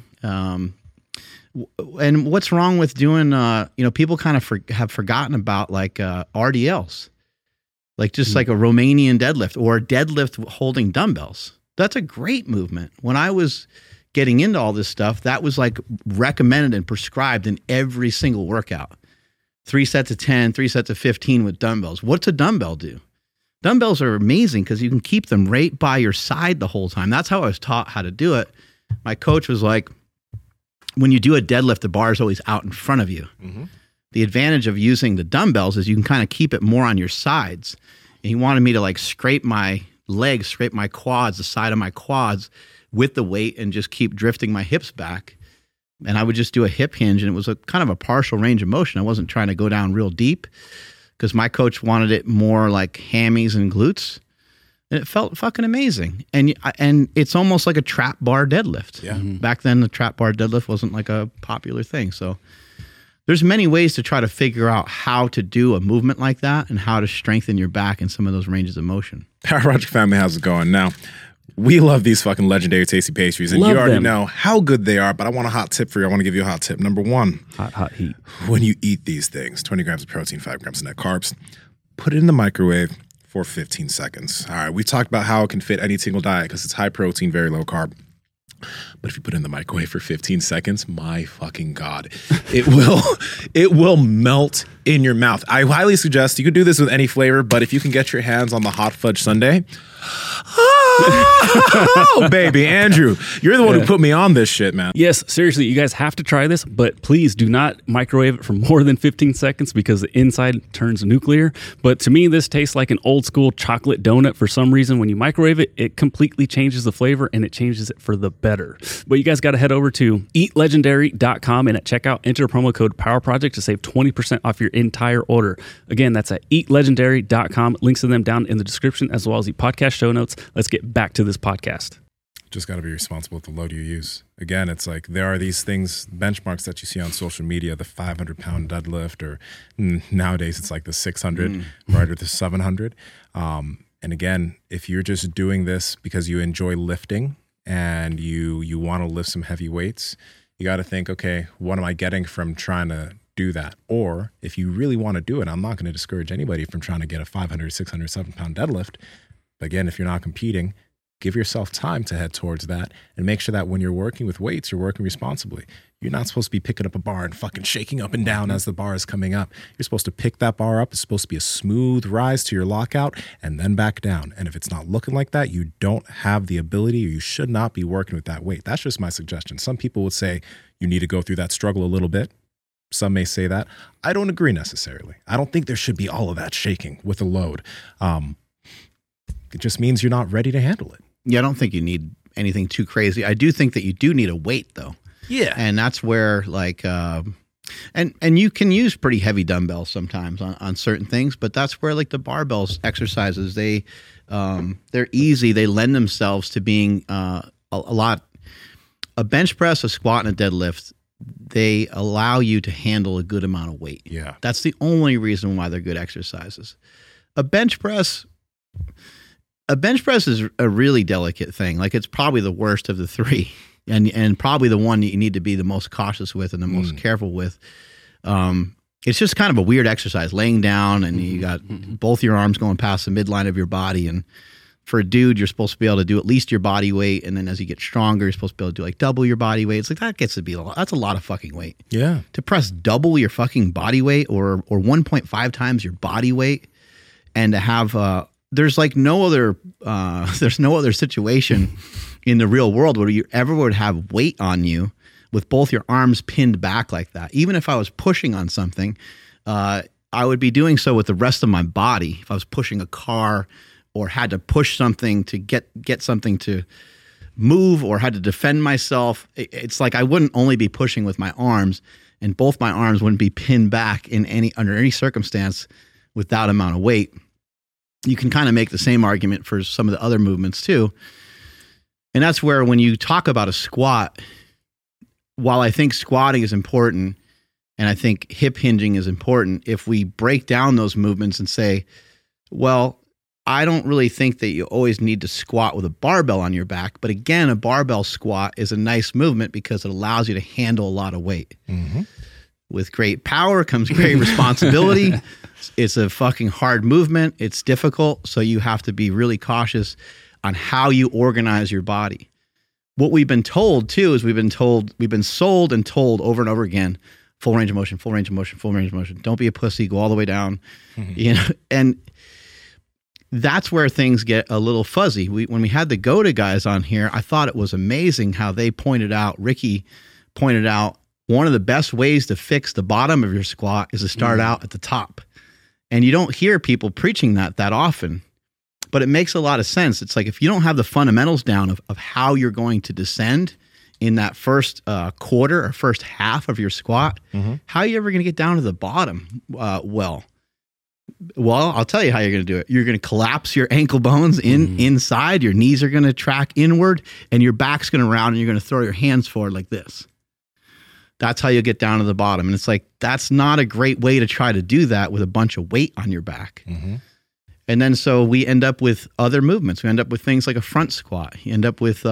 And what's wrong with doing, people kind of have forgotten about like RDLs, like just like a Romanian deadlift or a deadlift holding dumbbells. That's a great movement. When I was getting into all this stuff, that was like recommended and prescribed in every single workout. 3 sets of 10, 3 sets of 15 with dumbbells. What's a dumbbell do? Dumbbells are amazing because you can keep them right by your side the whole time. That's how I was taught how to do it. My coach was like, when you do a deadlift, the bar is always out in front of you. Mm-hmm. The advantage of using the dumbbells is you can kind of keep it more on your sides. And he wanted me to like scrape my legs, scrape my quads, the side of my quads with the weight and just keep drifting my hips back. And I would just do a hip hinge, and it was a kind of a partial range of motion. I wasn't trying to go down real deep because my coach wanted it more like hammies and glutes. And it felt fucking amazing. And it's almost like a trap bar deadlift. Yeah. Mm-hmm. Back then, the trap bar deadlift wasn't like a popular thing. So there's many ways to try to figure out how to do a movement like that and how to strengthen your back in some of those ranges of motion. Power Project family, how's it going? Now, we love these fucking legendary tasty pastries, and you already know how good they are, but I want a hot tip for you. I want to give you a hot tip. Number 1. Hot heat. When you eat these things, 20 grams of protein, 5 grams of net carbs, put it in the microwave for 15 seconds. All right, we talked about how it can fit any single diet because it's high protein, very low carb. But if you put it in the microwave for 15 seconds, my fucking God, it will melt in your mouth. I highly suggest you could do this with any flavor, but if you can get your hands on the hot fudge sundae, oh, baby, Andrew, you're the one who put me on this shit, man. Yes, seriously, you guys have to try this, but please do not microwave it for more than 15 seconds because the inside turns nuclear. But to me, this tastes like an old school chocolate donut for some reason. When you microwave it, it completely changes the flavor and it changes it for the better. But you guys got to head over to eatlegendary.com and at checkout, enter promo code PowerProject to save 20% off your entire order. Again, that's at eatlegendary.com. Links to them down in the description as well as the podcast show notes. Let's get back to this podcast. Just got to be responsible with the load you use. Again, it's like there are these things, benchmarks that you see on social media, the 500-pound deadlift, or nowadays it's like the 600, right, or the 700. And again, if you're just doing this because you enjoy lifting and you want to lift some heavy weights, you got to think, okay, what am I getting from trying to do that? Or if you really want to do it, I'm not going to discourage anybody from trying to get a 500, 600, 7-pound deadlift. But again, if you're not competing, give yourself time to head towards that and make sure that when you're working with weights, you're working responsibly. You're not supposed to be picking up a bar and fucking shaking up and down as the bar is coming up. You're supposed to pick that bar up. It's supposed to be a smooth rise to your lockout and then back down. And if it's not looking like that, you don't have the ability or you should not be working with that weight. That's just my suggestion. Some people would say you need to go through that struggle a little bit. Some may say that. I don't agree necessarily. I don't think there should be all of that shaking with a load. It just means you're not ready to handle it. Yeah, I don't think you need anything too crazy. I do think that you do need a weight, though. Yeah. And that's where, like, and you can use pretty heavy dumbbells sometimes on certain things, but that's where, like, the barbells exercises, they're easy. They lend themselves to being a lot. A bench press, a squat, and a deadlift, they allow you to handle a good amount of weight. Yeah. That's the only reason why they're good exercises. A bench press is a really delicate thing. Like, it's probably the worst of the three, and probably the one that you need to be the most cautious with and the most careful with. It's just kind of a weird exercise, laying down, and you got both your arms going past the midline of your body. And for a dude, you're supposed to be able to do at least your body weight, and then as you get stronger, you're supposed to be able to do like double your body weight. It's like that gets to be that's a lot of fucking weight. Yeah. To press double your fucking body weight or 1.5 times your body weight, and to have there's no other situation in the real world where you ever would have weight on you with both your arms pinned back like that. Even if I was pushing on something, I would be doing so with the rest of my body. If I was pushing a car or had to push something to get something to move or had to defend myself, it's like I wouldn't only be pushing with my arms, and both my arms wouldn't be pinned back under any circumstance with that amount of weight. You can kind of make the same argument for some of the other movements too. And that's where when you talk about a squat, while I think squatting is important and I think hip hinging is important, if we break down those movements and say, well, I don't really think that you always need to squat with a barbell on your back. But again, a barbell squat is a nice movement because it allows you to handle a lot of weight. Mm-hmm. With great power comes great responsibility. It's a fucking hard movement. It's difficult. So you have to be really cautious on how you organize your body. What we've been told too is we've been sold and told over and over again, full range of motion, full range of motion, full range of motion. Don't be a pussy, go all the way down. Mm-hmm. And that's where things get a little fuzzy. When we had the GOATA guys on here, I thought it was amazing how they Ricky pointed out, one of the best ways to fix the bottom of your squat is to start out at the top. And you don't hear people preaching that often, but it makes a lot of sense. It's like if you don't have the fundamentals down of how you're going to descend in that first quarter or first half of your squat, how are you ever going to get down to the bottom? Well, I'll tell you how you're going to do it. You're going to collapse your ankle bones inside, your knees are going to track inward, and your back's going to round, and you're going to throw your hands forward like this. That's how you get down to the bottom. And it's like, that's not a great way to try to do that with a bunch of weight on your back. Mm-hmm. And then so we end up with other movements. We end up with things like a front squat. You end up with,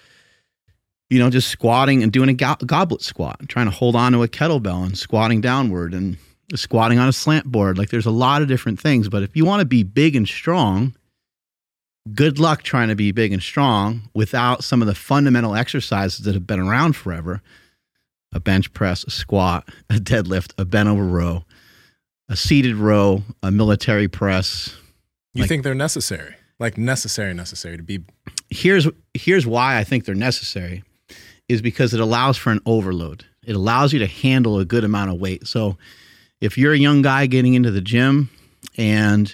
just squatting and doing a goblet squat, trying to hold on to a kettlebell and squatting downward and squatting on a slant board. Like there's a lot of different things. But if you want to be big and strong, good luck trying to be big and strong without some of the fundamental exercises that have been around forever. A bench press, a squat, a deadlift, a bent over row, a seated row, a military press. You think they're necessary? Like necessary to be. Here's why I think they're necessary, is because it allows for an overload. It allows you to handle a good amount of weight. So if you're a young guy getting into the gym and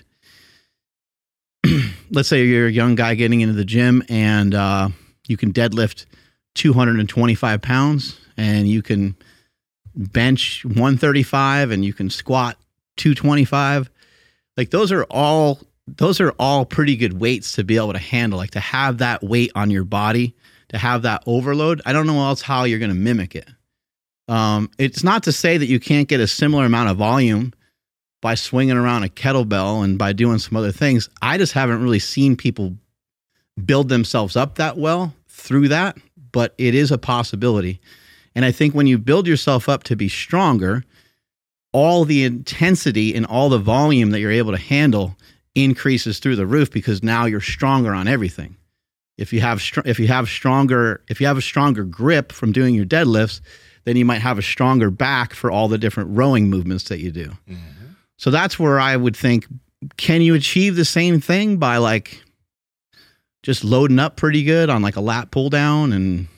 let's say you're a young guy getting into the gym and you can deadlift 225 pounds and you can bench 135 and you can squat 225. Like those are all pretty good weights to be able to handle, like to have that weight on your body, to have that overload. I don't know else how you're going to mimic it. It's not to say that you can't get a similar amount of volume by swinging around a kettlebell and by doing some other things. I just haven't really seen people build themselves up that well through that, but it is a possibility. And I think when you build yourself up to be stronger, all the intensity and all the volume that you're able to handle increases through the roof because now you're stronger on everything. If you have a stronger grip from doing your deadlifts, then you might have a stronger back for all the different rowing movements that you do. Mm-hmm. So that's where I would think, can you achieve the same thing by like just loading up pretty good on like a lat pull down? And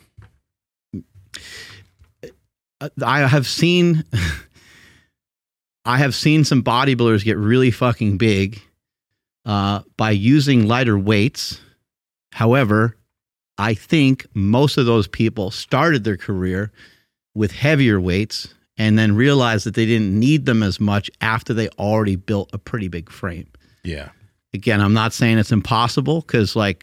I have seen some bodybuilders get really fucking big by using lighter weights. However, I think most of those people started their career with heavier weights and then realized that they didn't need them as much after they already built a pretty big frame. Yeah. Again, I'm not saying it's impossible because like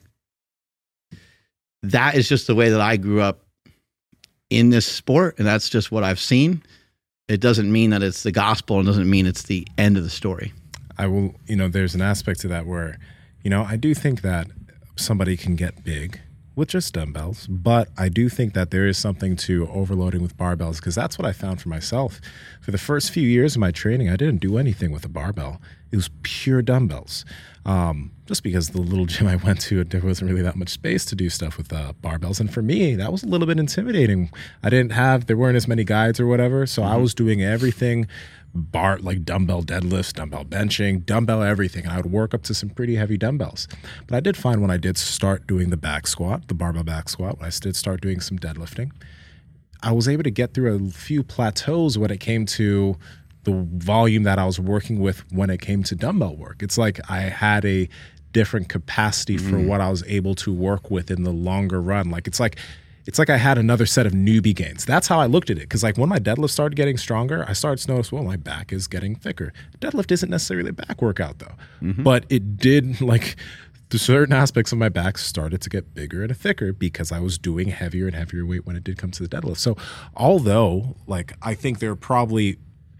that is just the way that I grew up in this sport, and that's just what I've seen. It doesn't mean that it's the gospel and doesn't mean it's the end of the story. I will, there's an aspect to that where, I do think that somebody can get big with just dumbbells, but I do think that there is something to overloading with barbells because that's what I found for myself. For the first few years of my training, I didn't do anything with a barbell. It was pure dumbbells. Just because the little gym I went to, there wasn't really that much space to do stuff with barbells. And for me, that was a little bit intimidating. There weren't as many guides or whatever, so I was doing everything, like dumbbell deadlifts, dumbbell benching, dumbbell everything. And I would work up to some pretty heavy dumbbells. But I did find when I did start doing the back squat, the barbell back squat, when I did start doing some deadlifting, I was able to get through a few plateaus when it came to the volume that I was working with when it came to dumbbell work. It's like I had a different capacity for what I was able to work with in the longer run. Like it's like I had another set of newbie gains. That's how I looked at it. Because like when my deadlift started getting stronger, I started to notice, well, my back is getting thicker. Deadlift isn't necessarily a back workout though, but it did like the certain aspects of my back started to get bigger and thicker because I was doing heavier and heavier weight when it did come to the deadlift. So although like I think they're probably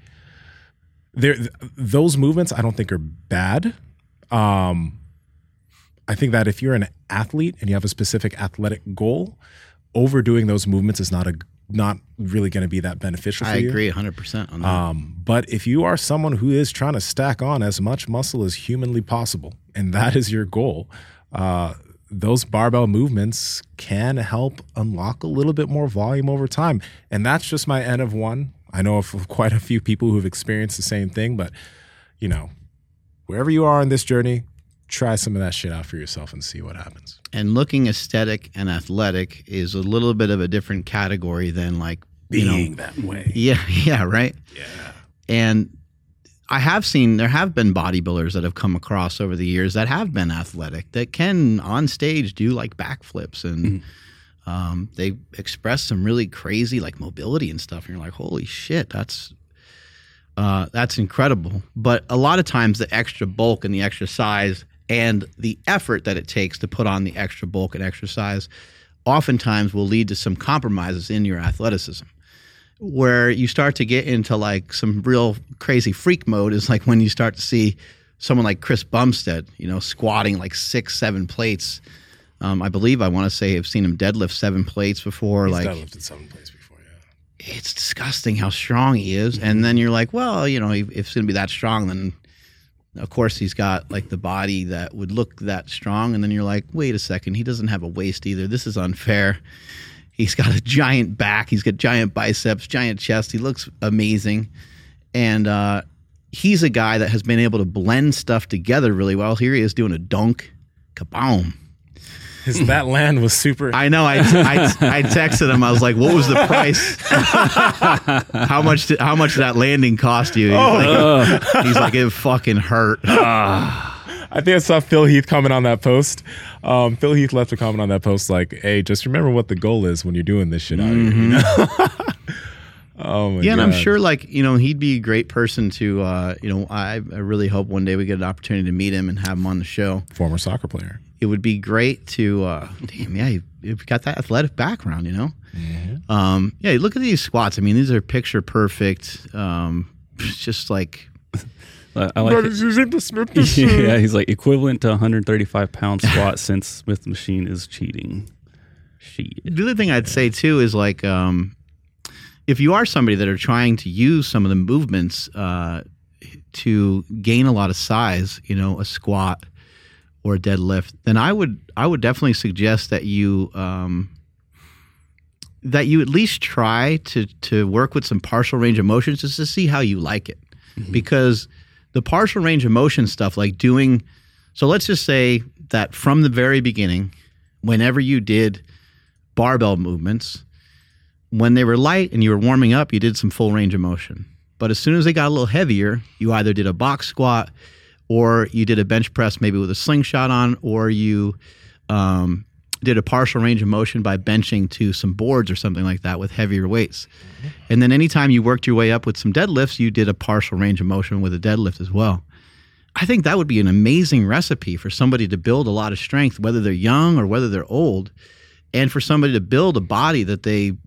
those movements I don't think are bad. I think that if you're an athlete and you have a specific athletic goal, overdoing those movements is not really going to be that beneficial for you. I agree 100% on that. But if you are someone who is trying to stack on as much muscle as humanly possible, and that is your goal, those barbell movements can help unlock a little bit more volume over time. And that's just my N of one. I know of quite a few people who've experienced the same thing, but wherever you are in this journey, try some of that shit out for yourself and see what happens. And looking aesthetic and athletic is a little bit of a different category than like being that way. Yeah, right? Yeah. And there have been bodybuilders that have come across over the years that have been athletic, that can on stage do like backflips and they express some really crazy like mobility and stuff. And you're like, holy shit, that's incredible. But a lot of times the extra bulk and the extra size and the effort that it takes to put on the extra bulk and extra size oftentimes will lead to some compromises in your athleticism. Where you start to get into like some real crazy freak mode is like when you start to see someone like Chris Bumstead, squatting like 6-7 plates. I believe I want to say I've seen him deadlift 7 plates before. He's like deadlifted 7 plates before, yeah. It's disgusting how strong he is. And then you're like, well, if it's going to be that strong, then Of course, he's got like the body that would look that strong, and then you're like, wait a second, he doesn't have a waist either. This is unfair. He's got a giant back. He's got giant biceps, giant chest. He looks amazing. And he's a guy that has been able to blend stuff together really well. Here he is doing a dunk. Kaboom. That land was super. I know. I texted him. I was like, what was the price? How much did that landing cost you? He's like, it fucking hurt. I think I saw Phil Heath comment on that post. Phil Heath left a comment on that post like, hey, just remember what the goal is when you're doing this shit out here. You know? Oh my God. And I'm sure he'd be a great person to, I really hope one day we get an opportunity to meet him and have him on the show. Former soccer player. It would be great to, you've got that athletic background, Mm-hmm. Look at these squats. I mean, these are picture perfect. Just like, I like using the Smith machine. Yeah, he's like equivalent to 135-pound squat since Smith machine is cheating. Shit. The other thing I'd say too is like, if you are somebody that are trying to use some of the movements to gain a lot of size, a squat or a deadlift, then I would definitely suggest that you at least try to work with some partial range of motions just to see how you like it, because the partial range of motion stuff, like so let's just say that from the very beginning, whenever you did barbell movements, when they were light and you were warming up, you did some full range of motion. But as soon as they got a little heavier, you either did a box squat or you did a bench press maybe with a slingshot on, or you did a partial range of motion by benching to some boards or something like that with heavier weights. Mm-hmm. And then anytime you worked your way up with some deadlifts, you did a partial range of motion with a deadlift as well. I think that would be an amazing recipe for somebody to build a lot of strength, whether they're young or whether they're old, and for somebody to build a body that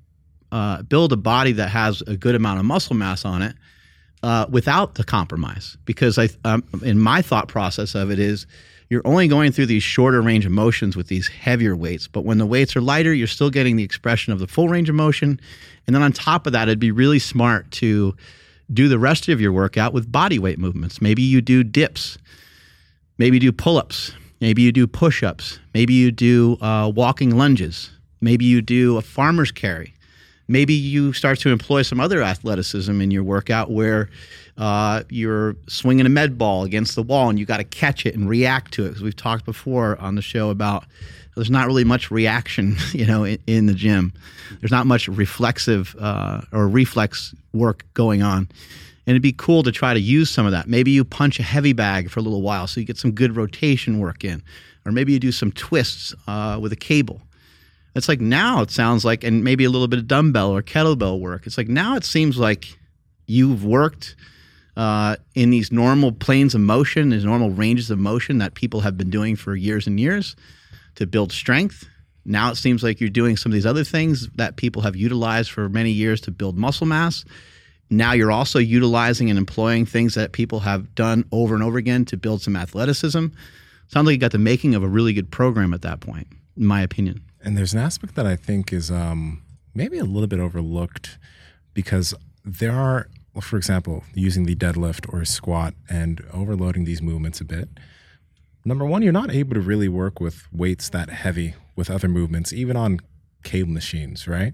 that has a good amount of muscle mass on it without the compromise. Because in my thought process of it is, you're only going through these shorter range of motions with these heavier weights. But when the weights are lighter, you're still getting the expression of the full range of motion. And then on top of that, it'd be really smart to do the rest of your workout with body weight movements. Maybe you do dips. Maybe you do pull-ups. Maybe you do push-ups. Maybe you do walking lunges. Maybe you do a farmer's carry. Maybe you start to employ some other athleticism in your workout where you're swinging a med ball against the wall and you got to catch it and react to it. Because we've talked before on the show about there's not really much reaction, in the gym. There's not much reflexive or reflex work going on. And it'd be cool to try to use some of that. Maybe you punch a heavy bag for a little while so you get some good rotation work in. Or maybe you do some twists with a cable. It's like now it sounds like, and maybe a little bit of dumbbell or kettlebell work. It's like now it seems like you've worked in these normal planes of motion, these normal ranges of motion that people have been doing for years and years to build strength. Now it seems like you're doing some of these other things that people have utilized for many years to build muscle mass. Now you're also utilizing and employing things that people have done over and over again to build some athleticism. Sounds like you got the making of a really good program at that point, in my opinion. And there's an aspect that I think is maybe a little bit overlooked, because there are, for example, using the deadlift or a squat and overloading these movements a bit. Number one, you're not able to really work with weights that heavy with other movements, even on cable machines, right?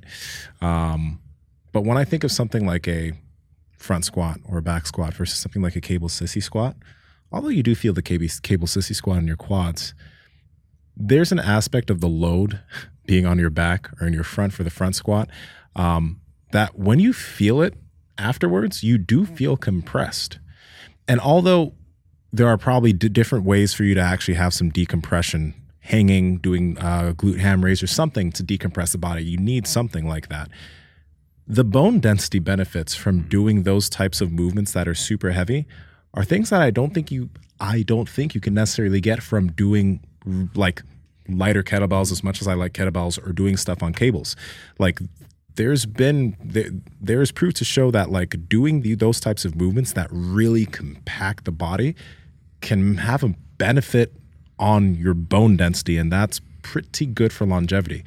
But when I think of something like a front squat or a back squat versus something like a cable sissy squat, although you do feel the cable sissy squat in your quads, there's an aspect of the load being on your back or in your front for the front squat that when you feel it afterwards, you do feel compressed. And although there are probably different ways for you to actually have some decompression, hanging, doing glute ham raise or something to decompress the body, you need something like that. The bone density benefits from doing those types of movements that are super heavy are things that I don't think you can necessarily get from doing like lighter kettlebells, as much as I like kettlebells, or doing stuff on cables. Like there's proof to show that like doing those types of movements that really compact the body can have a benefit on your bone density, and that's pretty good for longevity.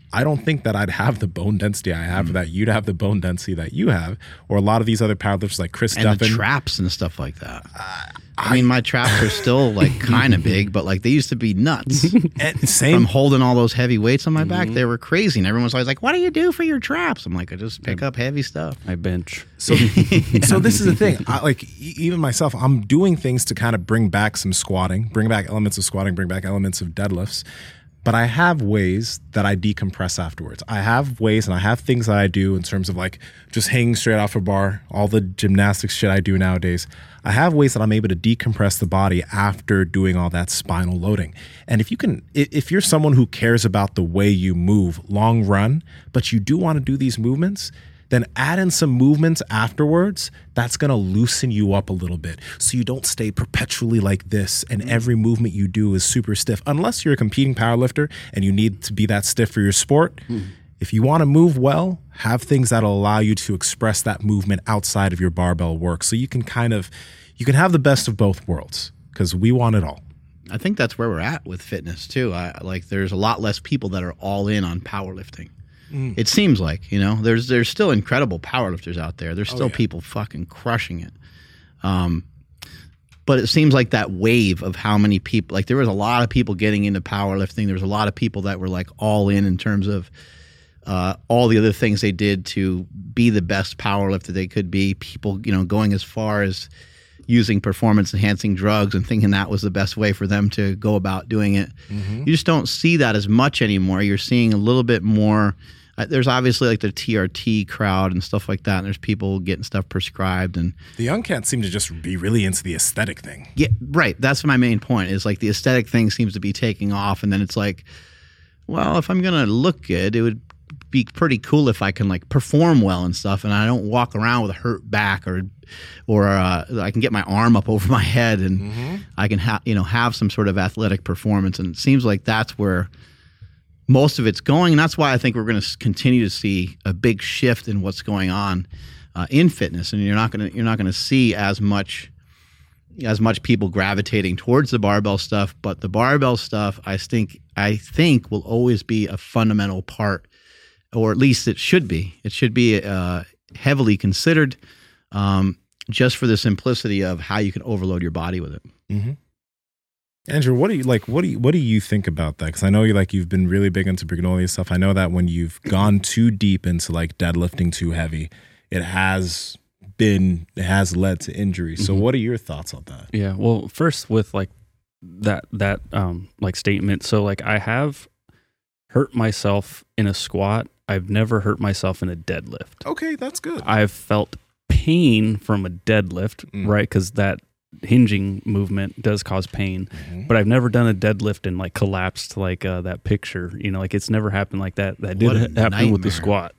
I don't think that I'd have the bone density I have, or that you'd have the bone density that you have, or a lot of these other powerlifters like Chris and Duffin. the traps and stuff like that. I mean, my traps are still like kind of big, but like they used to be nuts. And same. From holding all those heavy weights on my back, they were crazy. And everyone's always like, "What do you do for your traps?" I'm like, "I just pick up heavy stuff." I bench. So this is the thing. Even myself, I'm doing things to kind of bring back some squatting, bring back elements of squatting, bring back elements of deadlifts. But I have ways that I decompress afterwards. I have ways and I have things that I do in terms of like just hanging straight off a bar, all the gymnastics shit I do nowadays. I have ways that I'm able to decompress the body after doing all that spinal loading. And if you're someone who cares about the way you move long run, but you do want to do these movements, then add in some movements afterwards. That's going to loosen you up a little bit so you don't stay perpetually like this and every movement you do is super stiff. Unless you're a competing powerlifter and you need to be that stiff for your sport. If you want to move well, have things that'll allow you to express that movement outside of your barbell work. So you can have the best of both worlds, because we want it all. I think that's where we're at with fitness too. There's a lot less people that are all in on powerlifting. It seems like, there's still incredible powerlifters out there. There's still people fucking crushing it. But it seems like that wave of how many people, like there was a lot of people getting into powerlifting. There was a lot of people that were like all in terms of all the other things they did to be the best powerlifter they could be. People, going as far as using performance enhancing drugs and thinking that was the best way for them to go about doing it. You just don't see that as much anymore. You're seeing a little bit more. There's obviously like the TRT crowd and stuff like that, and there's people getting stuff prescribed. And the young cats seem to just be really into the aesthetic thing. Yeah, right. That's my main point, is like the aesthetic thing seems to be taking off, and then it's like, well, if I'm going to look good, it would be pretty cool if I can like perform well and stuff, and I don't walk around with a hurt back, or I can get my arm up over my head, and I can have some sort of athletic performance. And it seems like that's where most of it's going, and that's why I think we're going to continue to see a big shift in what's going on in fitness. And you're not going to see as much people gravitating towards the barbell stuff. But the barbell stuff, I think will always be a fundamental part, or at least it should be. It should be heavily considered, just for the simplicity of how you can overload your body with it. Andrew, what do you think about that? Because I know you've been really big into Brignoli and stuff. I know that when you've gone too deep into like deadlifting too heavy, it has led to injury. So what are your thoughts on that? Yeah, well, first with like that like statement. So like I have hurt myself in a squat. I've never hurt myself in a deadlift. Okay, that's good. I've felt pain from a deadlift, right? Because that hinging movement does cause pain, but I've never done a deadlift and like collapsed like that picture, like it's never happened like that. That did happen with the squat.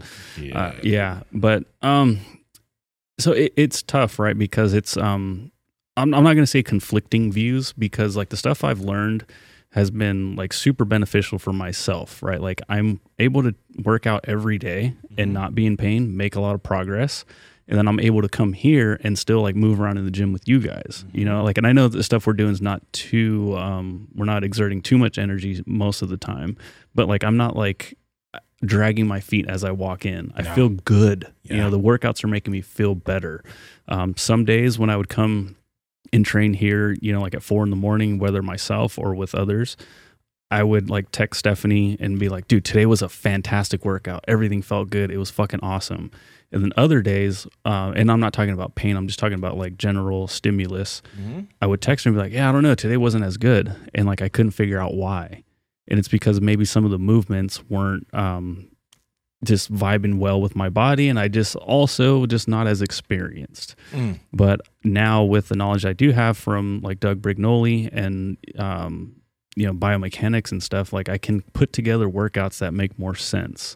But so it's tough, right? Because it's I'm not going to say conflicting views, because like the stuff I've learned has been like super beneficial for myself, right? Like I'm able to work out every day and not be in pain, make a lot of progress. And then I'm able to come here and still like move around in the gym with you guys, like, and I know the stuff we're doing is not too, we're not exerting too much energy most of the time, but like, I'm not like dragging my feet as I walk in. I feel good. The workouts are making me feel better. Some days when I would come and train here, like at 4 a.m, whether myself or with others, I would like text Stephanie and be like, dude, today was a fantastic workout. Everything felt good. It was fucking awesome. And then other days, and I'm not talking about pain, I'm just talking about like general stimulus. I would text her and be like, yeah, I don't know, today wasn't as good. And like I couldn't figure out why. And it's because maybe some of the movements weren't just vibing well with my body, and I just not as experienced. But now with the knowledge I do have from like Doug Brignoli and biomechanics and stuff, like I can put together workouts that make more sense.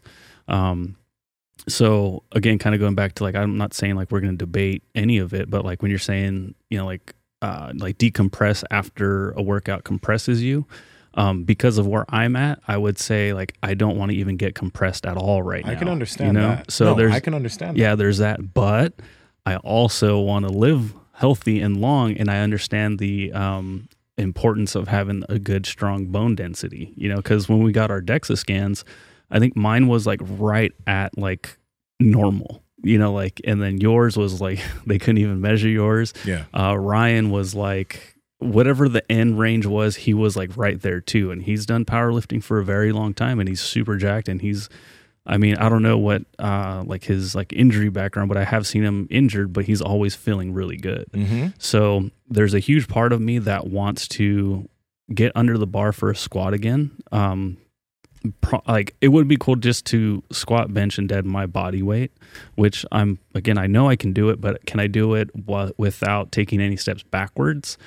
So again, kind of going back to like, I'm not saying like we're going to debate any of it, but like when you're saying, like decompress after a workout compresses you, because of where I'm at, I would say like, I don't want to even get compressed at all right now. I can understand that. So I can understand that. Yeah, there's that. But I also want to live healthy and long. And I understand the, importance of having a good, strong bone density, because when we got our DEXA scans, I think mine was like right at like normal, you know, like, and then yours was like, they couldn't even measure yours. Yeah. Ryan was like, whatever the end range was, he was like right there too. And he's done powerlifting for a very long time, and he's super jacked, and I mean, I don't know what like his like injury background, but I have seen him injured, but he's always feeling really good. Mm-hmm. So there's a huge part of me that wants to get under the bar for a squat again. Like it would be cool just to squat, bench, and dead my body weight, which I know I can do it, but can I do it without taking any steps backwards?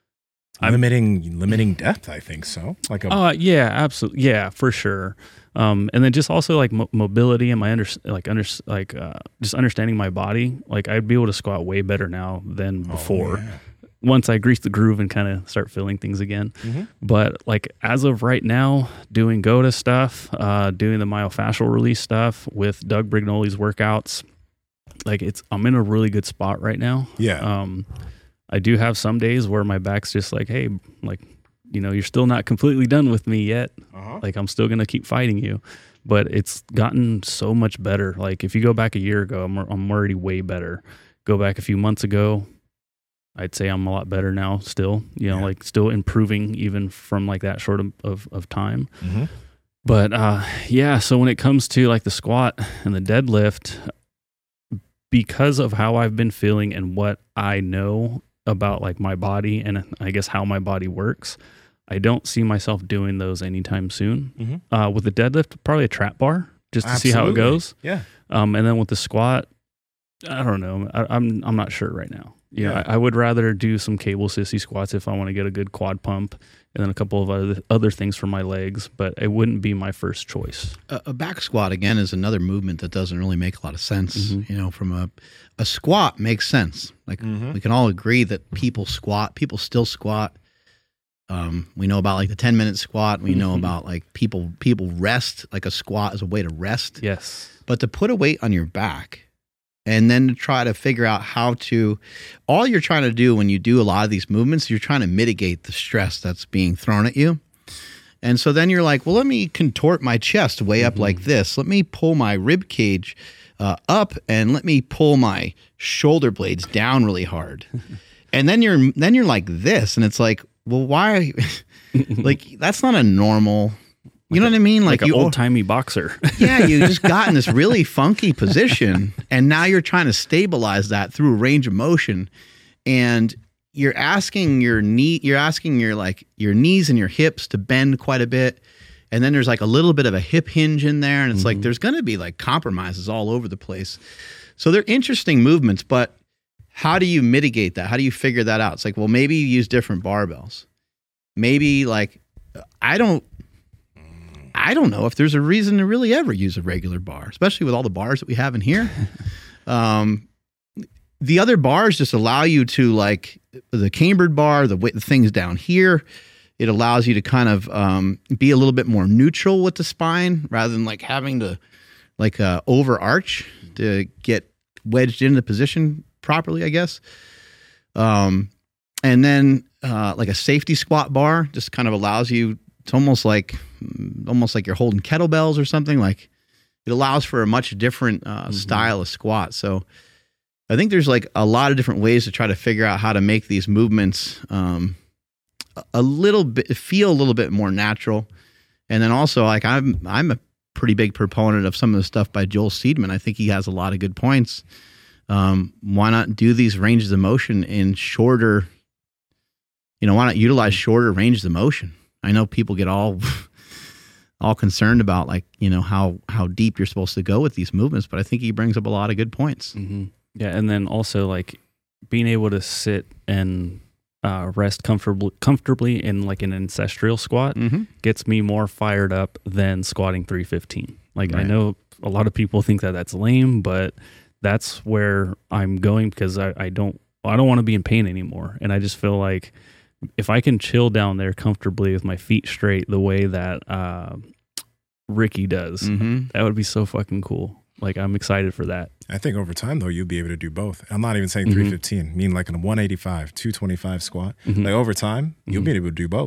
Limiting depth, I think so. Like yeah, absolutely, yeah, for sure. And then just also like mobility and my just understanding my body. Like I'd be able to squat way better now than before. Yeah. Once I grease the groove and kind of start feeling things again. Mm-hmm. But like as of right now, doing GOTA stuff, doing the myofascial release stuff with Doug Brignoli's workouts, like I'm in a really good spot right now. Yeah. I do have some days where my back's just like, hey, like, you know, you're still not completely done with me yet. Uh-huh. Like I'm still going to keep fighting you, but it's gotten so much better. Like if you go back a year ago, I'm already way better. Go back a few months ago, I'd say I'm a lot better now still, you know, like still improving even from like that short of time. Mm-hmm. But yeah, so when it comes to like the squat and the deadlift, because of how I've been feeling and what I know about like my body and I guess how my body works, I don't see myself doing those anytime soon. Mm-hmm. With the deadlift, probably a trap bar just to Absolutely. see how it goes. Yeah. And then with the squat, I don't know. I'm not sure right now. Yeah. I would rather do some cable sissy squats if I want to get a good quad pump, and then a couple of other things for my legs, but it wouldn't be my first choice. A back squat, again, is another movement that doesn't really make a lot of sense. Mm-hmm. You know, from a squat makes sense. Like we can all agree that people still squat. We know about like the 10-minute squat. We know about like people rest, like a squat is a way to rest. Yes. But to put a weight on your back and then to try to figure out all you're trying to do when you do a lot of these movements, you're trying to mitigate the stress that's being thrown at you. And so then you're like, well, let me contort my chest way up like this. Let me pull my rib cage up, and let me pull my shoulder blades down really hard. And then you're like this, and it's like, well, why? Like that's not a normal. You know what I mean? Like an old-timey boxer. Yeah, you just got in this really funky position, and now you're trying to stabilize that through a range of motion, and you're asking your knees and your hips to bend quite a bit, and then there's like a little bit of a hip hinge in there, and it's like there's going to be like compromises all over the place. So they're interesting movements, but how do you mitigate that? How do you figure that out? It's like, well, maybe you use different barbells. Maybe like I don't know if there's a reason to really ever use a regular bar, especially with all the bars that we have in here. The other bars just allow you to, like the cambered bar, the things down here, it allows you to kind of be a little bit more neutral with the spine rather than like having to like overarch to get wedged into position properly, I guess. And then like a safety squat bar just kind of allows you, it's almost like you're holding kettlebells or something. Like it allows for a much different style of squat. So I think there's like a lot of different ways to try to figure out how to make these movements feel a little bit more natural. And then also like I'm a pretty big proponent of some of the stuff by Joel Seedman. I think he has a lot of good points. Why not do these ranges of motion in shorter, why not utilize shorter ranges of motion? I know people get all concerned about like, how deep you're supposed to go with these movements, but I think he brings up a lot of good points. Mm-hmm. Yeah. And then also like being able to sit and rest comfortably in like an ancestral squat gets me more fired up than squatting 315. Like right. I know a lot of people think that that's lame, but that's where I'm going because I don't want to be in pain anymore. And I just feel like if I can chill down there comfortably with my feet straight the way that Ricky does, that would be so fucking cool. Like I'm excited for that. I think over time though, you'll be able to do both. I'm not even saying 315, I mean like in a 185, 225 squat. Like over time, you'll be able to do both.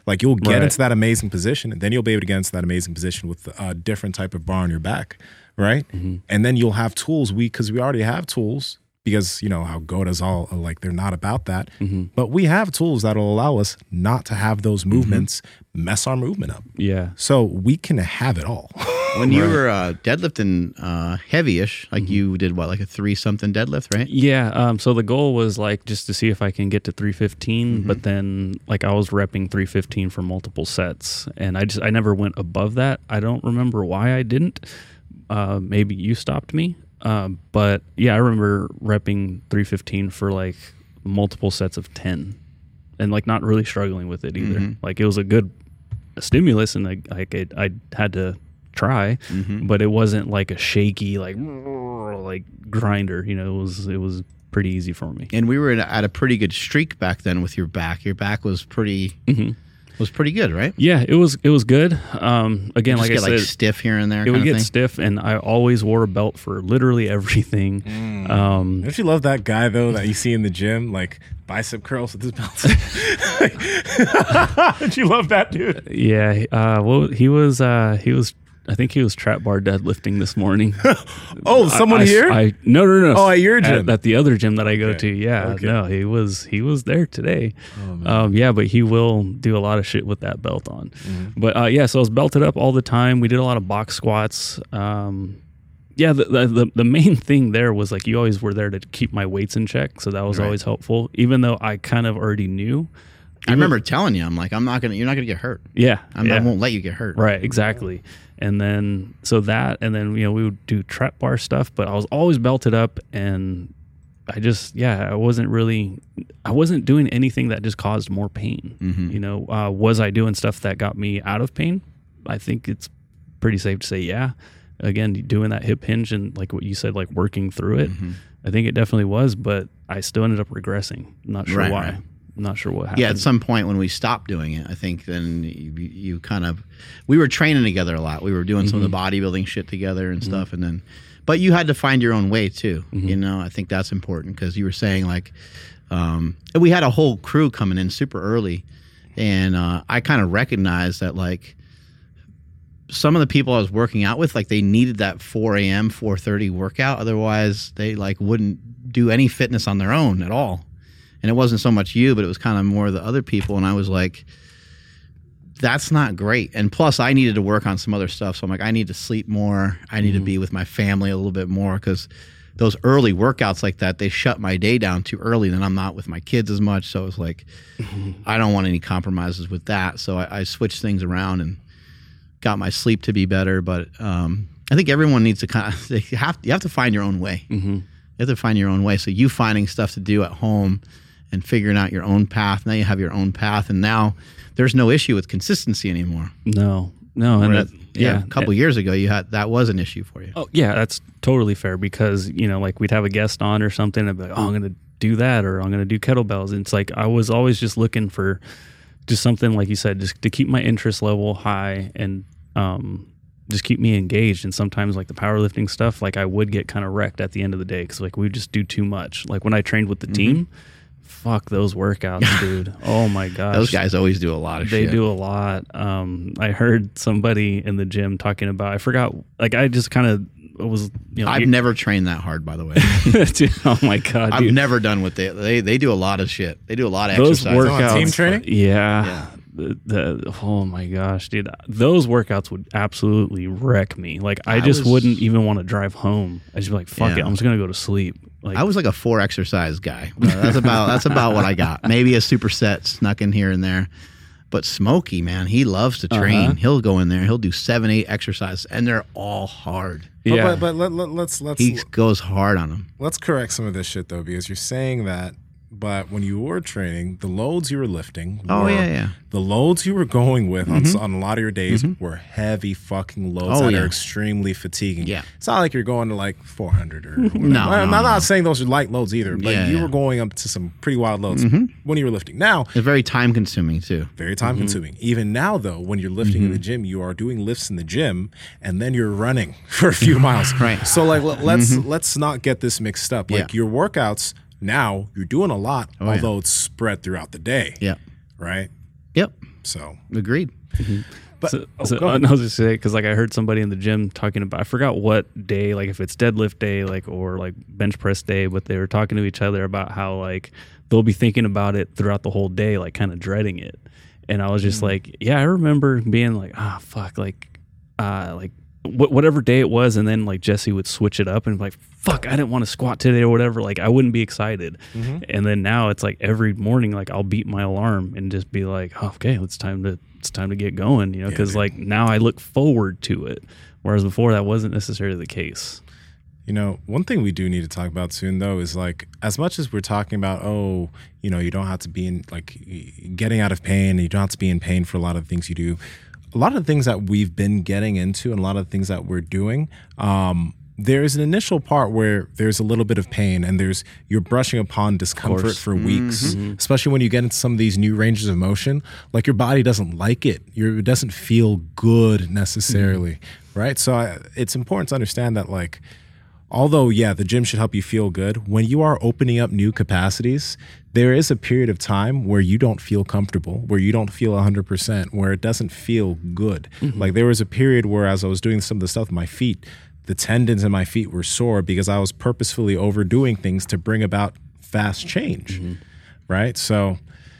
Like you'll get Right. into that amazing position, and then you'll be able to get into that amazing position with a different type of bar on your back, right? And then you'll have tools. Because we already have tools, because you know how Goda's all like they're not about that. But we have tools that'll allow us not to have those movements mess our movement up. Yeah. So we can have it all. When you were deadlifting heavy-ish, like you did what, like a 3-something deadlift, right? Yeah. So the goal was like just to see if I can get to 315, but then like I was repping 315 for multiple sets, and I never went above that. I don't remember why I didn't. Maybe you stopped me. But yeah, I remember repping 315 for like multiple sets of 10, and like not really struggling with it either. Like it was a good stimulus, and I had to try, but it wasn't like a shaky like grinder. You know, it was pretty easy for me. And we were at a pretty good streak back then with your back. Your back was pretty good, right? Yeah, it was good. Again, Just like I get said, like stiff here and there. it would kind get of thing. stiff, and I always wore a belt for literally everything. Don't you love that guy though that you see in the gym, like bicep curls with his belt? Don't you love that dude? Yeah. Well, he was. I think he was trap bar deadlifting this morning. Oh, someone here? No. Oh, at your gym? At the other gym that I go Okay. to. Yeah. Okay. No, he was there today. Yeah, but he will do a lot of shit with that belt on. But yeah, so I was belted up all the time. We did a lot of box squats. Yeah, the main thing there was like you always were there to keep my weights in check, so that was always helpful. Even though I kind of already knew. I remember telling you, I'm like, you're not gonna get hurt. Yeah, I won't let you get hurt. right, exactly. And then we would do trap bar stuff, but I was always belted up, and I wasn't doing anything that just caused more pain. You know, was I doing stuff that got me out of pain? I think it's pretty safe to say, yeah. Again, doing that hip hinge and like what you said, like working through it, I think it definitely was, but I still ended up regressing. I'm not sure why. Right. I'm not sure what happened. Yeah, at some point when we stopped doing it, I think then you kind of, we were training together a lot. We were doing some of the bodybuilding shit together and stuff, and then, but you had to find your own way too. You know, I think that's important because you were saying like, we had a whole crew coming in super early, and I kind of recognized that like some of the people I was working out with, like they needed that 4 a.m., 4:30 workout. Otherwise, they like wouldn't do any fitness on their own at all. And it wasn't so much you, but it was kind of more the other people. And I was like, that's not great. And plus, I needed to work on some other stuff. So I'm like, I need to sleep more. I need to be with my family a little bit more because those early workouts like that, they shut my day down too early. Then I'm not with my kids as much. So it's like, I don't want any compromises with that. So I switched things around and got my sleep to be better. But I think everyone needs to kind of, you have to find your own way. You have to find your own way. So you finding stuff to do at home and figuring out your own path. Now you have your own path, and now there's no issue with consistency anymore. No, and Whereas, that, a couple years ago, that was an issue for you. Oh yeah, that's totally fair because you know, like we'd have a guest on or something, and I'd be like, oh, I'm gonna do that, or I'm gonna do kettlebells. And it's like I was always just looking for just something like you said, just to keep my interest level high and just keep me engaged. And sometimes like the powerlifting stuff, like I would get kind of wrecked at the end of the day because like we would just do too much. Like when I trained with the team. Fuck those workouts, dude. Oh my gosh. Those guys always do a lot of shit. They do a lot. I heard somebody in the gym talking about, I forgot, like I just kind of was, you know. I've never trained that hard, by the way. Dude, oh my God, I've dude. never done what they do a lot of shit. They do a lot of Those exercise. workouts. Team training? Yeah. Oh my gosh, dude. Those workouts would absolutely wreck me. Like I just wouldn't even want to drive home. I'd just be like, fuck it. I'm just going to go to sleep. Like, I was like a 4 exercise guy. That's about what I got. Maybe a superset snuck in here and there. But Smokey, man, he loves to train. He'll go in there. He'll do 7, 8 exercises, and they're all hard. yeah. But let's He goes hard on them. let's correct some of this shit though, because you're saying that. But when you were training, the loads you were lifting, the loads you were going with on a lot of your days were heavy fucking loads that are extremely fatiguing. Yeah. It's not like you're going to like 400 or whatever. I'm not saying those are light loads either, but you were going up to some pretty wild loads when you were lifting. Now, It's very time consuming too. very time consuming. Even now though, when you're lifting in the gym, you are doing lifts in the gym and then you're running for a few miles. Right. So like let's not get this mixed up. Like your workouts now, you're doing a lot, although it's spread throughout the day. Yeah. Right? Yep. So, Agreed. but So, go ahead. I was just saying, because like I heard somebody in the gym talking about, I forgot what day, like if it's deadlift day, like or like bench press day, but they were talking to each other about how like they'll be thinking about it throughout the whole day, like kind of dreading it. And I was just like, yeah, I remember being like, fuck, like whatever day it was, and then like Jesse would switch it up and be like, fuck, I didn't want to squat today or whatever. Like I wouldn't be excited. And then now it's like every morning, like I'll beat my alarm and just be like, oh, okay, it's time to get going, you know, because like now I look forward to it, whereas before that wasn't necessarily the case. You know, one thing we do need to talk about soon, though, is like as much as we're talking about, you know, you don't have to be in like getting out of pain, you don't have to be in pain for a lot of things you do. A lot of the things that we've been getting into and a lot of the things that we're doing, there's an initial part where there's a little bit of pain and you're brushing upon discomfort for weeks, especially when you get into some of these new ranges of motion. Like your body doesn't like it. It doesn't feel good necessarily, right? So it's important to understand that like, although, yeah, the gym should help you feel good, when you are opening up new capacities, there is a period of time where you don't feel comfortable, where you don't feel 100%, where it doesn't feel good. Like there was a period where as I was doing some of the stuff with my feet, the tendons in my feet were sore because I was purposefully overdoing things to bring about fast change, right? So,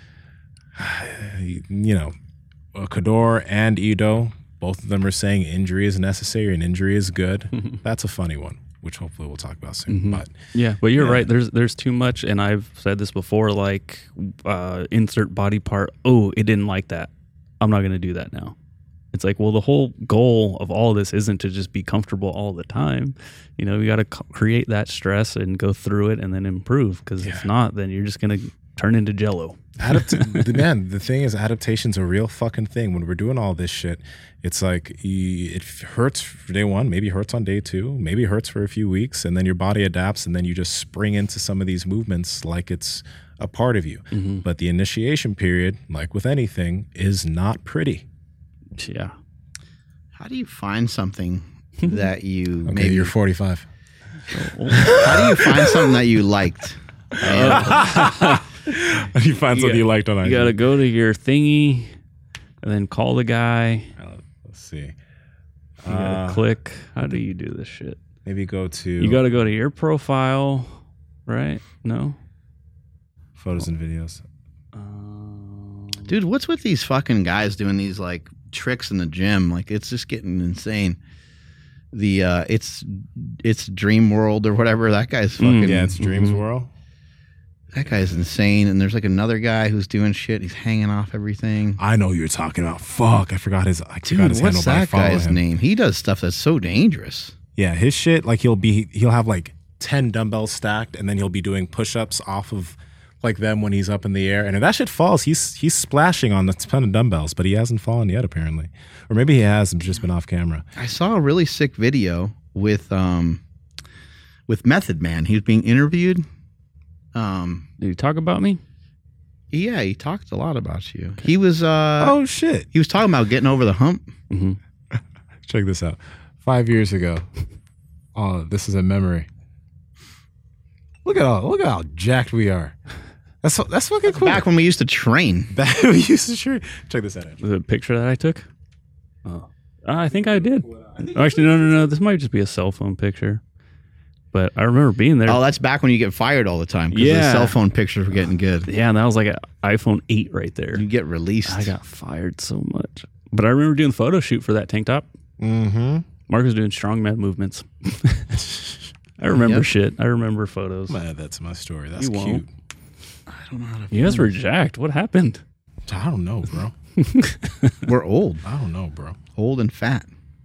you know, Kador and Ido, both of them are saying injury is necessary and injury is good. That's a funny one, which hopefully we'll talk about soon. But But you're right. There's too much, and I've said this before. Like, insert body part. Oh, it didn't like that. I'm not going to do that now. It's like, well, the whole goal of all of this isn't to just be comfortable all the time. You know, you got to create that stress and go through it and then improve. Because if not, then you're just going to turn into Jello. Man, the thing is, adaptation's a real fucking thing. When we're doing all this shit, it's like it hurts for day one, maybe hurts on day two, maybe hurts for a few weeks, and then your body adapts, and then you just spring into some of these movements like it's a part of you. But the initiation period, like with anything, is not pretty. Yeah. How do you find something that you Okay, you're 45. How do you find something that you liked? You find something you liked on IG. You got to go to your thingy and then call the guy. Let's see. You got to click. How do you do this shit? Maybe go to You got to go to your profile, right? No? photos and videos. Dude, what's with these fucking guys doing these like tricks in the gym? Like it's just getting insane. The it's Dream World or whatever. That guy's fucking Yeah, it's Dreams World. That guy's insane. And there's like another guy who's doing shit. He's hanging off everything. I know who you're talking about. Fuck, I forgot his. I Dude, forgot his handle. what's But I that follow guy's him. name? He does stuff that's so dangerous. Yeah, his shit. Like he'll have like 10 dumbbells stacked, and then he'll be doing push-ups off of like them when he's up in the air. And if that shit falls, he's splashing on the ton of dumbbells, but he hasn't fallen yet apparently, or maybe he has and just been off camera. I saw a really sick video with Method Man. He was being interviewed. Did you talk about me? Yeah, he talked a lot about you. He was Oh shit! he was talking about getting over the hump. Mm-hmm. Check this out. 5 years ago. Oh, this is a memory. Look at how jacked we are. That's fucking cool. Back when we used to train. Back when we used to sure. Check this out. Was it a picture that I took? Oh, I think I did. Actually, no. This might just be a cell phone picture. But I remember being there. Oh, that's back when you get fired all the time because Yeah. the cell phone pictures were getting good. Yeah, and that was like an iPhone 8 right there. You get released. I got fired so much. But I remember doing the photo shoot for that tank top. Mm-hmm. Mark was doing strongman movements. I remember Yep. shit. I remember photos. I'm gonna add that to my story. That's You cute. won't. I don't know how to. You guys were jacked. What happened? I don't know, bro. We're old, I don't know, bro. old and fat.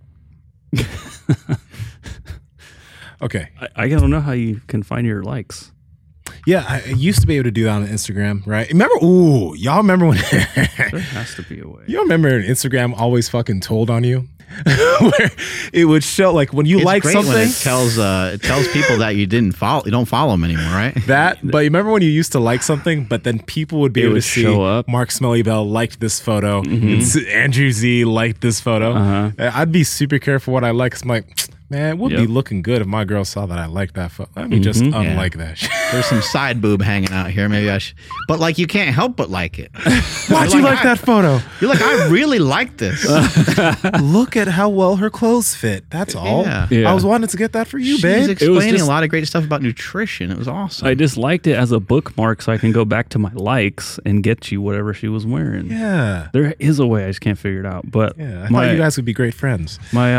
Okay. I don't know how you can find your likes. Yeah, I used to be able to do that on Instagram, right? Remember? Ooh, y'all remember when? There has to be a way. Y'all remember Instagram always fucking told on you, where it would show like when you It's like great something. when it tells people that you don't follow them anymore, right? That, but you remember when you used to like something, but then people would be It able to would see show up. Mark Smellybell liked this photo, Andrew Z liked this photo. Uh-huh. I'd be super careful what I like. 'Cause I'm like, Man, it would be looking good if my girl saw that I like that photo. Let me just unlike that shit. There's some side boob hanging out here. Maybe I should. But like, you can't help but like it. Why'd you like that photo? You're like, I really like this. Look at how well her clothes fit. That's all. Yeah. I was wanting to get that for you, She's babe. explaining a lot of great stuff about nutrition. It was awesome. I just liked it as a bookmark so I can go back to my likes and get you whatever she was wearing. Yeah. There is a way, I just can't figure it out. But Yeah. I thought you guys would be great friends.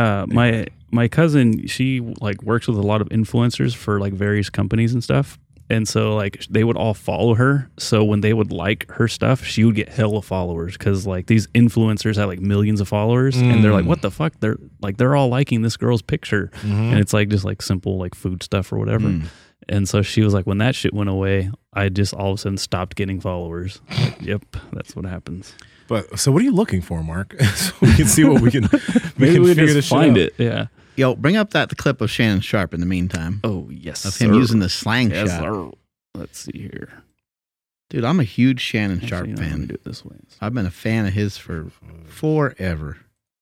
my cousin, she like works with a lot of influencers for like various companies and stuff. And so like they would all follow her. So when they would like her stuff, she would get hella followers because like these influencers have like millions of followers and they're like, what the fuck? They're all liking this girl's picture. And it's like just like simple like food stuff or whatever. And so she was like, when that shit went away, I just all of a sudden stopped getting followers. Like, yep, that's what happens. But so what are you looking for, Mark? So we can see what we can Maybe we figure just this shit find out. it. Yeah. Yo, bring up the clip of Shannon Sharp in the meantime. Oh, yes. Of him using the slang Yes, shot. sir. Let's see here. Dude, I'm a huge Shannon Actually, Sharp no, let me fan. do it this way. I've been a fan of his for forever.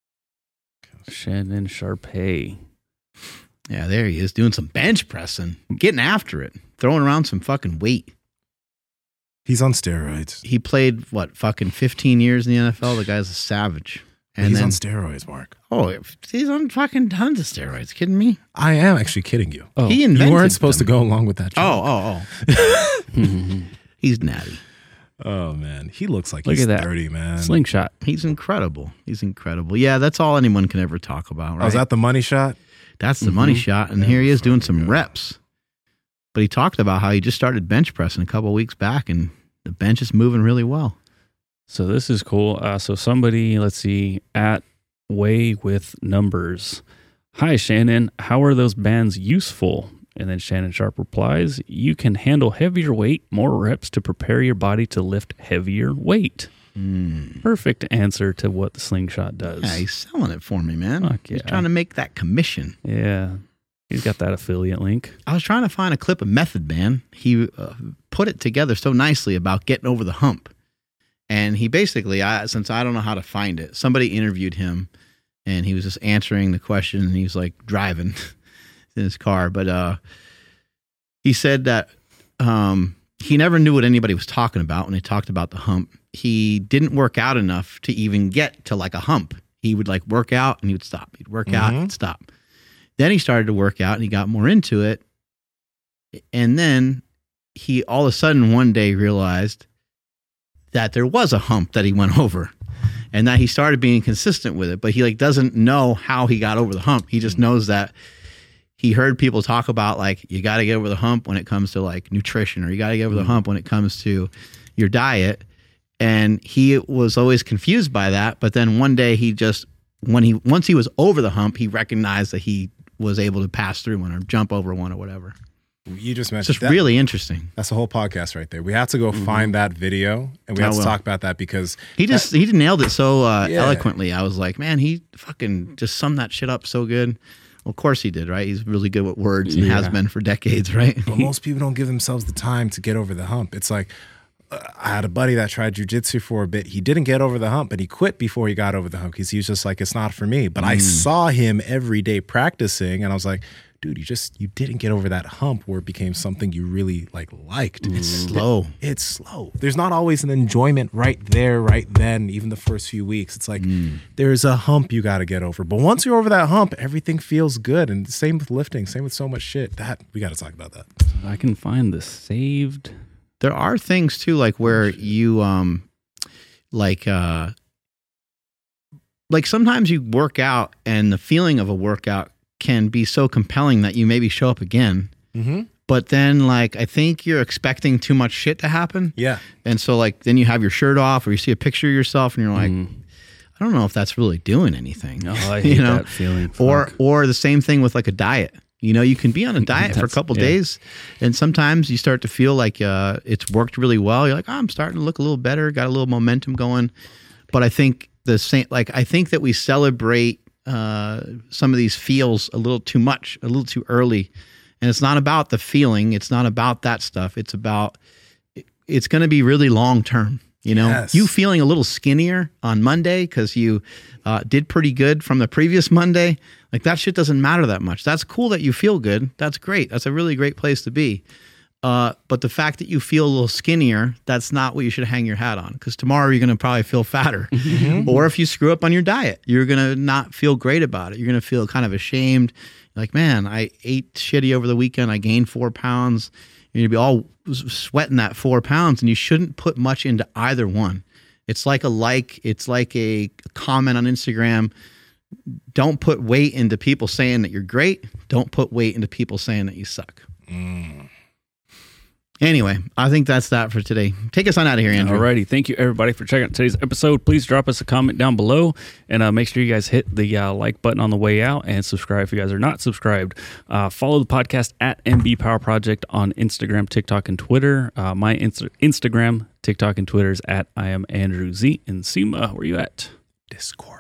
Shannon Sharpay. Yeah, there he is doing some bench pressing, getting after it, throwing around some fucking weight. He's on steroids. He played, fucking 15 years in the NFL? The guy's a savage. And He's then, on steroids, Mark. oh, he's on fucking tons of steroids. Kidding me? I am actually kidding you. Oh, He invented You weren't supposed them. to go along with that joke. Oh. He's natty. Oh, man. He looks like Look he's at that. 30, man. Slingshot. He's incredible. He's incredible. Yeah, that's all anyone can ever talk about, right? Oh, is that the money shot? That's the money shot. And here he is doing some reps. But he talked about how he just started bench pressing a couple of weeks back, and the bench is moving really well. So this is cool. So somebody, let's see, at Way with Numbers. Hi, Shannon. How are those bands useful? And then Shannon Sharp replies, you can handle heavier weight, more reps to prepare your body to lift heavier weight. Perfect answer to what the slingshot does. Yeah, he's selling it for me, man. Fuck He's yeah. trying to make that commission. Yeah. He's got that affiliate link. I was trying to find a clip of Method Man. He put it together so nicely about getting over the hump. And he basically, since I don't know how to find it, somebody interviewed him and he was just answering the question and he was like driving in his car. But he said that he never knew what anybody was talking about when they talked about the hump. He didn't work out enough to even get to like a hump. He would like work out and he would stop. He'd work out and stop. Then he started to work out and he got more into it. And then he all of a sudden one day realized that there was a hump that he went over and that he started being consistent with it. But he like doesn't know how he got over the hump. He just knows that he heard people talk about like, you got to get over the hump when it comes to like nutrition, or you got to get over the hump when it comes to your diet. And he was always confused by that. But then one day he just, once he was over the hump, he recognized that he was able to pass through one or jump over one or whatever. You just It's mentioned just really interesting. That's the whole podcast right there. We have to go find that video and we have to talk about that because He nailed it so eloquently. I was like, man, he fucking just summed that shit up so good. Well, of course he did, right? He's really good with words and has been for decades, right? but most people don't give themselves the time to get over the hump. It's like I had a buddy that tried jujitsu for a bit. He didn't get over the hump, and he quit before he got over the hump because he was just like, it's not for me. But I saw him every day practicing, and I was like, dude, you didn't get over that hump where it became something you really liked. It's slow. It's slow. There's not always an enjoyment right there, right then, even the first few weeks. It's like there's a hump you got to get over. But once you're over that hump, everything feels good. And same with lifting, same with so much shit. We got to talk about that. I can find the saved. There are things too, like where you like sometimes you work out and the feeling of a workout can be so compelling that you maybe show up again. But then like I think you're expecting too much shit to happen. Yeah. And so like then you have your shirt off or you see a picture of yourself and you're like, I don't know if that's really doing anything. Oh, I hate that feeling. Or the same thing with like a diet. You know, you can be on a diet for a couple days, and sometimes you start to feel like it's worked really well. You're like, oh, I'm starting to look a little better, got a little momentum going. But I think I think that we celebrate some of these feels a little too much, a little too early. And it's not about the feeling. It's not about that stuff. It's going to be really long term. You know, Yes. you feeling a little skinnier on Monday because you did pretty good from the previous Monday. Like that shit doesn't matter that much. That's cool that you feel good. That's great. That's a really great place to be. But the fact that you feel a little skinnier, that's not what you should hang your hat on. Because tomorrow you're going to probably feel fatter. Or if you screw up on your diet, you're going to not feel great about it. You're going to feel kind of ashamed. Like, man, I ate shitty over the weekend. I gained 4 pounds. You're going to be all sweating that 4 pounds, and you shouldn't put much into either one. It's like it's like a comment on Instagram. Don't put weight into people saying that you're great. Don't put weight into people saying that you suck. Anyway, I think that's that for today. Take us on out of here, Andrew. Alrighty. Thank you, everybody, for checking out today's episode. Please drop us a comment down below and make sure you guys hit the like button on the way out and subscribe if you guys are not subscribed. Follow the podcast at MB Power Project on Instagram, TikTok, and Twitter. My Instagram, TikTok, and Twitter is at I am Andrew Z. And Seema, where you at? Discord.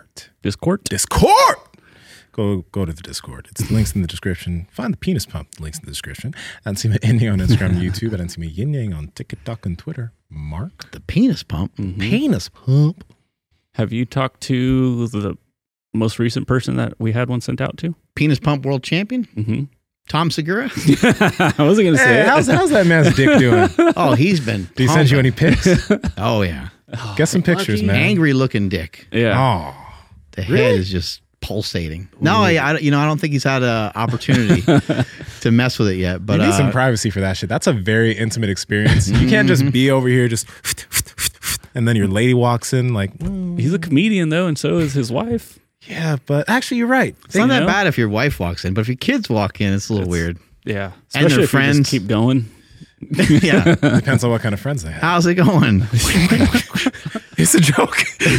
Go to the Discord. It's links in the description. Find the penis pump. Links in the description. Nsima Indie on Instagram and YouTube. And Nsima Yin Yang on TikTok and Twitter. Mark. The penis pump. Penis pump. Have you talked to the most recent person that we had one sent out to? Penis pump world champion? Mm-hmm. Tom Segura? I wasn't going to say Hey, it. how's that man's dick doing? Oh, he's been. Did he send you any pics? Oh, yeah. Get some pictures, man. Angry looking dick. Yeah. Oh. The head is just pulsating. No, I don't think he's had an opportunity to mess with it yet. But you need some privacy for that shit. That's a very intimate experience. You can't just be over here just and then your lady walks in like, He's a comedian, though, and so is his wife. yeah, but actually you're right. it's not that bad if your wife walks in, but if your kids walk in, it's a little weird. Yeah. And Especially their if you friends. just keep going. Yeah. Depends on what kind of friends they have. How's it going? It's a joke.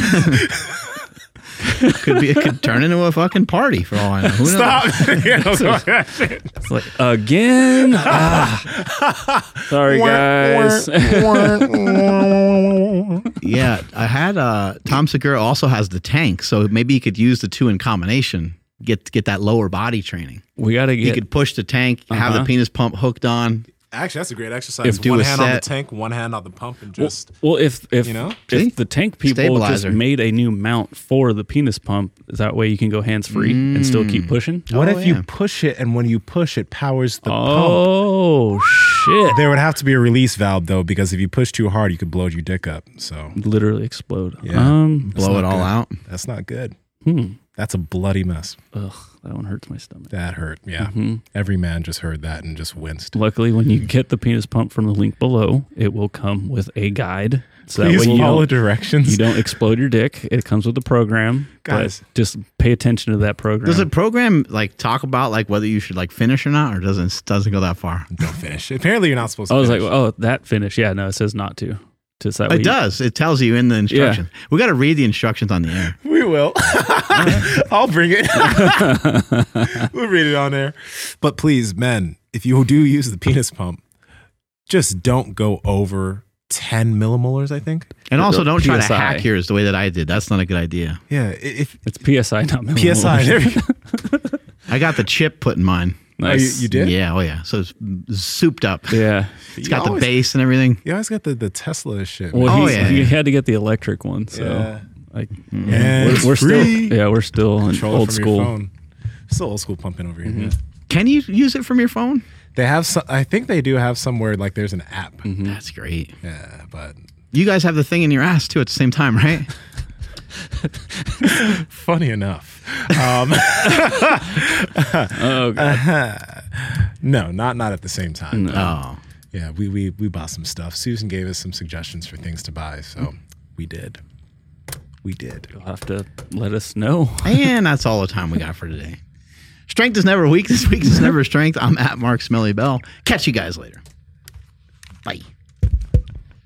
It could turn into a fucking party for all I know. Who knows? Stop. It's like, again? Sorry, guys. Yeah, I had Tom Segura also has the tank, so maybe he could use the two in combination. Get that lower body training. We got to He get... could push the tank, have the penis pump hooked on. Actually, that's a great exercise. Do one a hand on the set. tank, one hand on the pump, and just Well, if you know? See? if the tank people Stabilizer. just made a new mount for the penis pump, that way you can go hands free and still keep pushing. what Oh, if you yeah. push it and when you push it powers the pump? Oh shit! There would have to be a release valve though, because if you push too hard, you could blow your dick up. So Literally explode. Yeah. Blow it all out. that's not good. Hmm. That's a bloody mess. Ugh, that one hurts my stomach. That hurt. Yeah. Mm-hmm. Every man just heard that and just winced. Luckily, when you get the penis pump from the link below, it will come with a guide, so Please that way follow you directions. don't explode your dick. It comes with the program. Guys. But just pay attention to that program. Does the program like talk about like whether you should like finish or not, or doesn't go that far? Don't finish. Apparently, you're not supposed to. I was like, finish. oh, that finish. Yeah, no, it says not to. Just that way It does. It tells you in the instructions. We got to read the instructions on the air. We will. I'll bring it. We'll read it on there. But please, men, if you do use the penis pump, just don't go over 10 millimolars, I think. And also, don't try to PSI. hack yours the way that I did. That's not a good idea. Yeah. If It's PSI, not millimolars. PSI. There we go. I got the chip put in mine. Nice. You did? Yeah. Oh yeah. So it's souped up. Yeah. It's got the base and everything. You always got the Tesla shit. Well, Oh, he yeah. had to get the electric one, so Yeah. like And we're free. we're still in Control it old from your school. phone. Still old school pumping over here. Yeah. Can you use it from your phone? They have some, I think they do have somewhere like there's an app. That's great. Yeah, but You guys have the thing in your ass too at the same time, right? funny enough. Oh, God. No, not at the same time. Oh. Yeah, we bought some stuff. Susan gave us some suggestions for things to buy, so we did. We did. You'll have to let us know. And that's all the time we got for today. Strength is never weak. This week is never strength. I'm at Mark Smelly Bell. Catch you guys later. Bye.